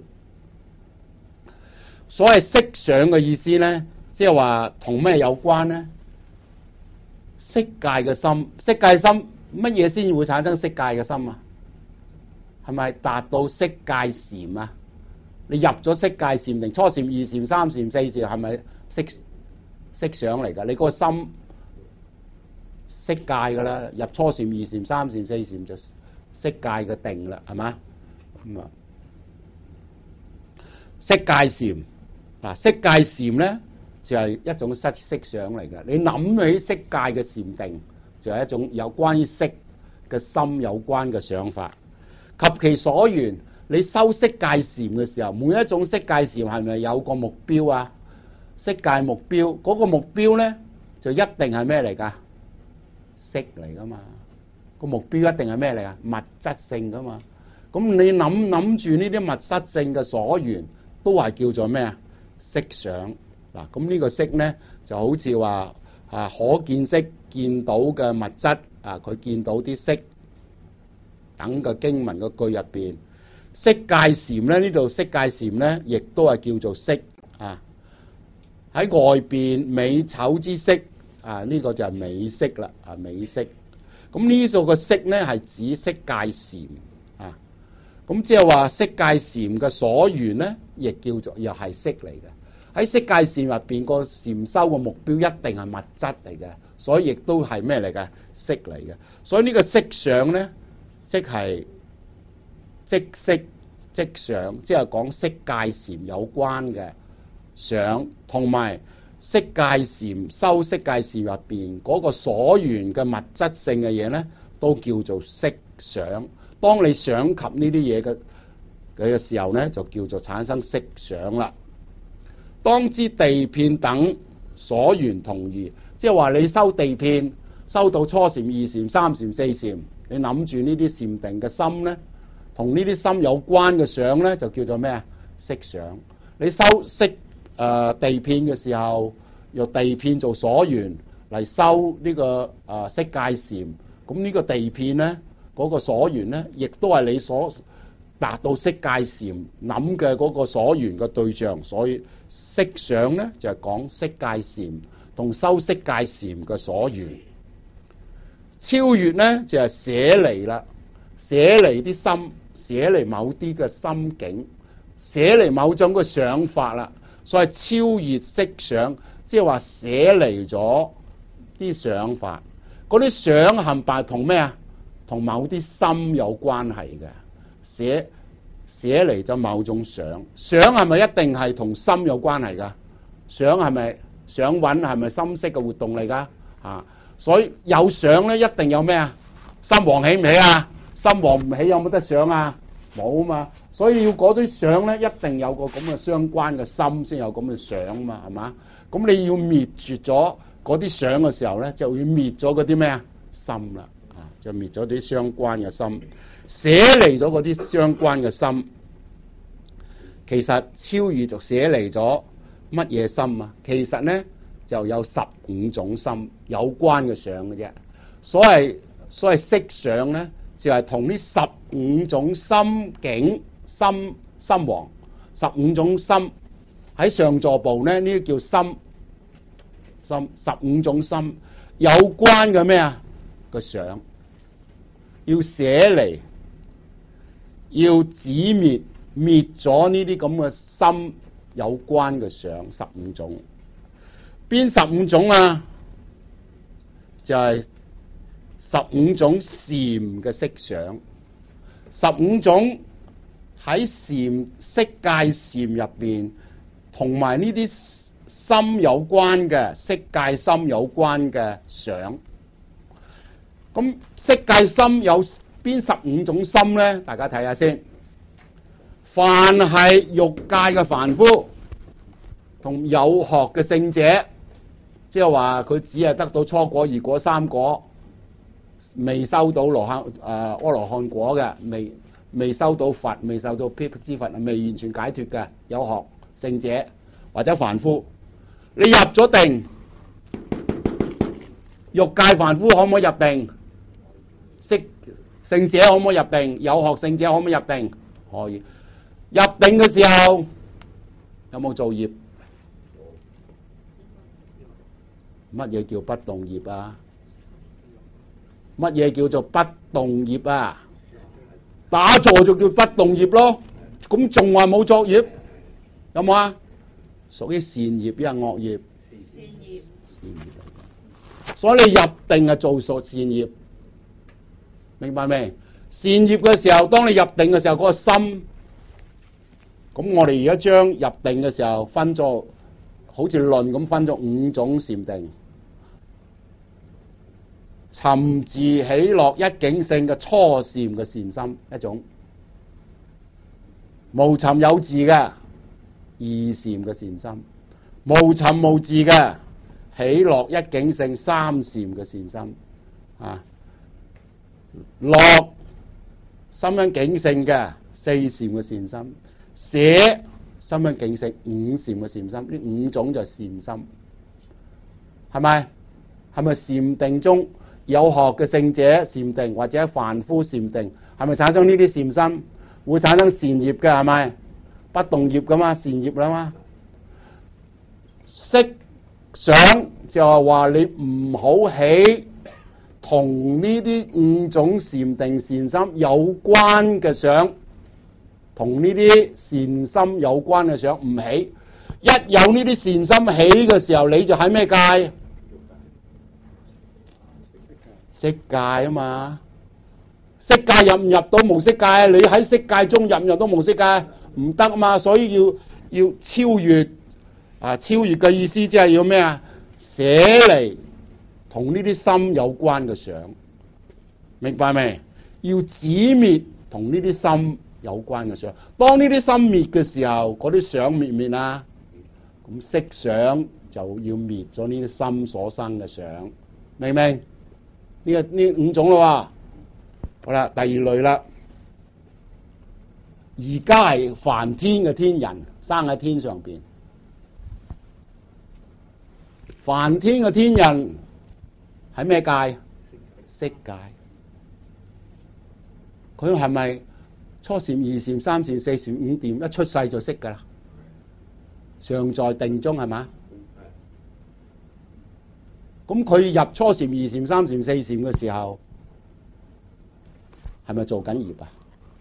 所謂色想嘅意思咧，即係話同咩有關咧？ 色界嘅心，色界心乜嘢先會產生色界嘅心啊？係咪達到色界禪啊？你入咗色界禪定初禪、二禪、三禪、四禪，係咪色色想嚟㗎？你個心色界㗎啦，入初禪、二禪、三禪、四禪就色界嘅定啦，係嘛？咁啊，色界禪嗱，色界禪咧就係、是、一種色色想嚟嘅。你諗起色界嘅禪定，就係、是、一種有關於色嘅心有關嘅想法。及其所緣，你修色界禪嘅時候，每一種色界禪係咪有個目標啊？色界目標嗰、那個目標咧，就一定係咩嚟㗎？色嚟㗎嘛。個目標一定係咩嚟啊？物質性㗎嘛。咁你諗諗住呢啲物質性嘅所緣，都係叫做咩啊？色想嗱。咁呢個色咧，就好似話啊，可見色見到嘅物質啊，佢見到啲色。等個經文個句入邊，色界禪咧，呢度色界禪咧，亦都係叫做色啊。喺外邊美醜之色啊，呢、這個就係美色啦啊，美色。咁呢度個色咧係指色界禪啊。咁即係話色界禪嘅所緣咧，亦叫做又係色嚟嘅。喺色界禪入邊個禪修嘅目標一定係物質嚟嘅，所以亦都係咩嚟嘅？色嚟嘅。所以呢個色想咧。即係即色即想，即係講色界禪有關嘅想，同埋色界禪修色界禪入邊嗰個所緣嘅物質性嘅嘢咧，都叫做色想。當你想及呢啲嘢嘅嘅時候咧，就叫做產生色想啦。當知地遍等所緣同義，即係話你修地遍，修到初禪、二禪、三禪、四禪。你諗住呢啲禪定嘅心咧，同呢啲心有關嘅想咧，就叫做咩啊？色想。你修色誒、呃、地遍嘅時候，用地遍做所緣嚟修呢、這個誒、呃、色界禪。咁呢個地遍咧，嗰、那個所緣咧，亦都係你所達到色界禪諗嘅嗰個所緣嘅對象。所以色想咧就係、是、講色界禪同修色界禪嘅所緣。超越咧就係捨離啦，捨離啲心，捨離某啲嘅心境，捨離某種嘅想法啦。所以超越色想，即係話捨離咗啲想法。嗰啲想冚唪唥同咩啊？同某啲心有關係嘅。捨捨離咗某種想，想係咪一定係同心有關係噶？想係咪想揾係咪心識嘅活動嚟噶？啊！所以有想咧，一定有咩啊？心王起唔起啊？心王唔起有冇得想啊？冇啊嘛。所以要嗰啲想咧，一定有個咁嘅相關嘅心先有咁嘅想嘛，係嘛？咁你要滅絕咗嗰啲想嘅時候咧，就要滅咗嗰啲咩啊？心啦，啊，就滅咗啲相關嘅心，捨離咗嗰啲相關嘅心。其實超越就捨離咗乜嘢心啊？其實咧。就有十五種心有關嘅想嘅啫，所謂所謂色想咧，就係同呢十五種心境、心心王十五種心喺上座部咧，呢啲叫心心十五種心有關嘅咩啊？個想要捨離，要止滅滅咗呢啲咁嘅心有關嘅想十五種。邊十五種啊？就係、是、十五種禪嘅色想，十五種喺禪色界禪入邊，同埋呢啲心有關嘅色界心有關嘅想。咁色界心有邊十五種心咧？大家睇下先。凡係欲界嘅凡夫同有學嘅聖者。即係話佢只係得到初果、二果、三果，未收到羅漢誒阿羅漢果嘅，未未收到佛，未受到辟支佛，未完全解脫嘅有學聖者或者凡夫，你入咗定，欲界凡夫可唔可以入定？識聖者可唔可以入定？有學聖者可唔可以入定？可以。入定嘅時候有冇造業？乜嘢叫不動業啊？ 乜嘢叫做不動業啊？打坐就叫不動業咯。咁仲話冇作業，有冇啊？屬於善業抑係惡業？善業。善業。所以你入定係做屬善業，明白未？善業嘅時候，當你入定嘅時候，嗰、那個心，咁我哋而家將入定嘅時候分咗，好似論咁分咗五種禪定。尋伺喜樂一境性嘅初禪嘅善心一種，無尋有伺嘅二禪嘅善心，無尋無伺嘅喜樂一境性三禪嘅善心啊，樂心因境性嘅四禪嘅善心，捨心因境性五禪嘅善心，呢五種就係善心，係咪？係咪禪定中有學嘅聖者禪定或者凡夫禪定，係咪產生呢啲禪心？會產生善業嘅，係咪？不動業噶嘛，善業啦嘛。識想就係話你唔好起同呢啲五種禪定善心有關嘅想，同呢啲善心有關嘅想唔起。一有呢啲善心起嘅時候，你就喺咩界？色界啊嘛。色界入唔入到無色界？你喺色界中入唔入到無色界？唔得啊嘛。所以要要超越啊！超越嘅意思即係要咩啊？捨離同呢啲心有關嘅想，明白未？要止滅同呢啲心有關嘅想。當呢啲心滅嘅時候，嗰啲想滅唔滅啊？咁色想就要滅咗呢啲心所生嘅想，明唔明？呢個呢五種啦。好啦，第二類啦。而家係梵天嘅天人生喺天上邊，梵天嘅天人喺咩界？色界。佢係咪初禪、二禪、三禪、四禪、五禪一出世就識噶啦？尚在定中係嘛？咁佢入初禪、二禪、三禪、四禪嘅時候，係咪做緊業啊？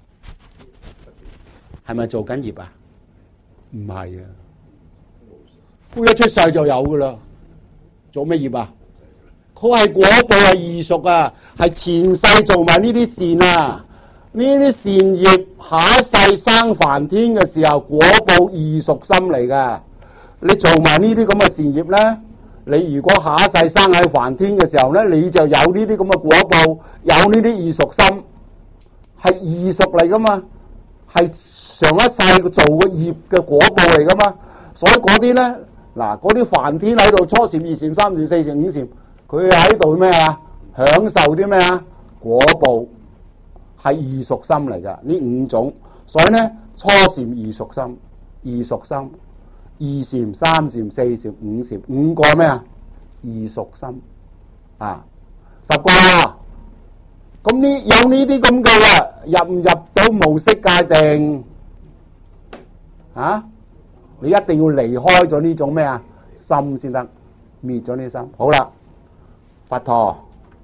係咪做緊業啊？唔係啊，佢一出世就有噶啦。做咩業啊？佢係果報係異熟啊，係前世做埋呢啲善啊。呢啲善業下一世生梵天嘅時候，果報異熟心嚟噶。你做埋呢啲咁嘅善業咧，你如果下一世生喺梵天嘅時候咧，你就有呢啲咁嘅果報，有呢啲異熟心，係異熟嚟噶嘛，係上一世做嘅業嘅果報嚟噶嘛。所以嗰啲咧，嗱，嗰啲梵天喺度初禪、二禪、三禪、四禪、五禪，佢喺度咩啊？享受啲咩啊？果報係異熟心嚟噶，呢五種。所以咧，初禪異熟心、異熟心。二禪、三禪、四禪、五禪，五個咩啊？異熟心啊，十個啦。咁呢有呢啲咁嘅啦，入唔入到無色界定啊？你一定要離開咗呢種咩啊心先得，滅咗呢心。好啦，佛陀、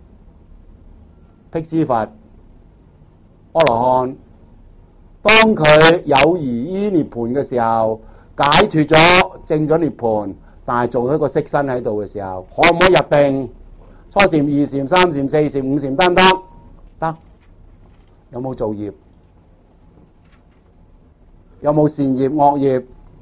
辟支佛、阿羅漢，當佢有餘依涅盤嘅時候，解脫咗，證咗涅盤，但係做咗一個色身喺度嘅時候，可唔可以入定？初禪、二禪、三禪、四禪、五禪得唔得？得。有冇造業？有冇善業、惡業？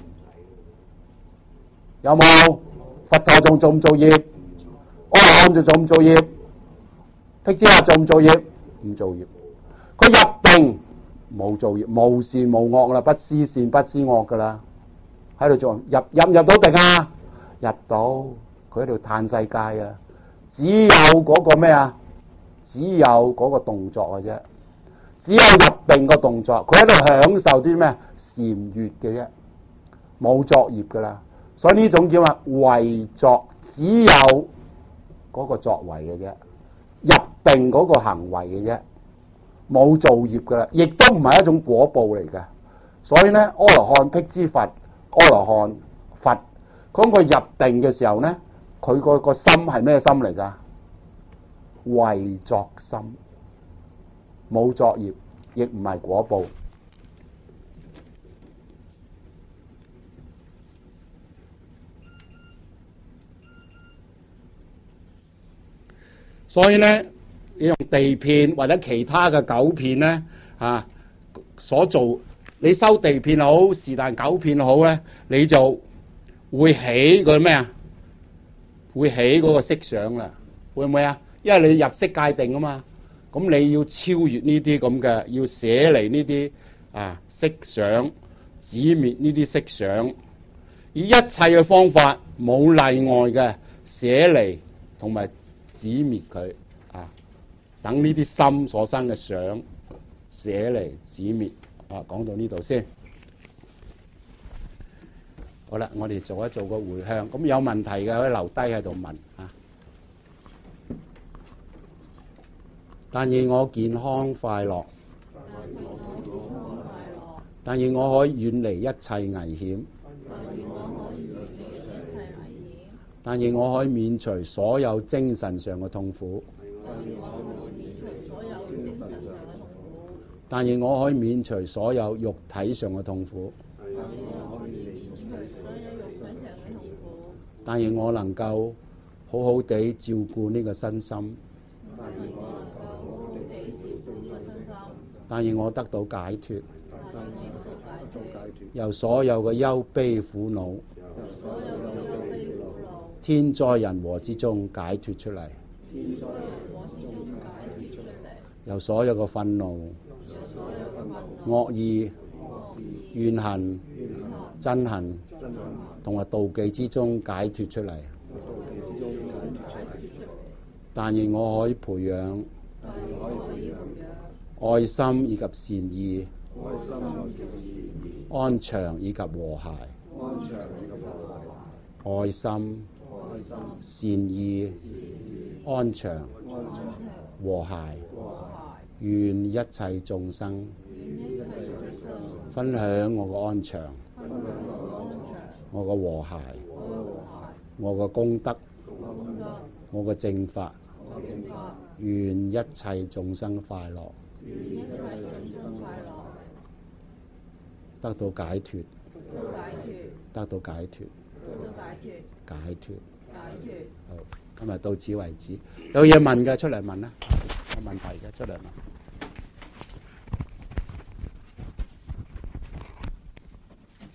有冇？佛陀仲做唔做業？阿羅漢就做唔做業？辟支佛做唔做業？唔做業。佢入定冇做業，無善無惡啦，不思善不思惡噶啦。喺度做入入唔入到定啊？入到，佢喺度嘆世界啊！只有嗰個咩啊？只有嗰個動作嘅啫，只有入定個動作，佢喺度享受啲咩禪悅嘅啫，冇作業噶啦。所以呢種叫話為作，只有嗰個作為嘅啫，入定嗰個行為嘅啫，冇造業噶啦，亦都唔係一種果報嚟嘅。所以咧，阿羅漢、辟支佛、阿羅漢、佛，當佢入定嘅時候咧，佢個個心係咩心嚟噶？ 為作心，冇作業，亦唔係果報。所以咧，你用地片或者其他嘅九片咧，啊，所做你收地片好，是但九片好咧，你就會起個咩啊？會起嗰個色想啦，會唔會啊？因為你入色界定啊嘛，咁你要超越呢啲咁嘅，要捨離呢啲啊色想，止滅呢啲色想，以一切嘅方法冇例外嘅捨離同埋止滅佢啊，等呢啲心所生嘅想捨離止滅啊，講到呢度先。好啦，我哋做一做個回向，咁有問題嘅可以留低喺度問啊。但願我健康快樂，但願我可以遠離一切危險，但願我可以免除所有精神上嘅痛苦，但願我可以免除所有肉體上嘅痛苦，但願我能夠好好地照顧呢個身心，但願我得到解脫，由所有嘅憂悲苦惱、天災人禍之中解脫出嚟，由所有嘅憤怒、惡意、怨恨、憎恨同埋妒忌之中解脫出嚟。但願我可以培養愛心以及善意、安詳以及和諧。愛心、善意、安詳、和諧，願一切眾生分享我嘅安詳、我嘅和諧、我嘅功德、我嘅正法，願一切眾生快樂，得到解脫，得到解脫，解脫。好，今日到此為止。有嘢問嘅出嚟問啦，有問題嘅出嚟問。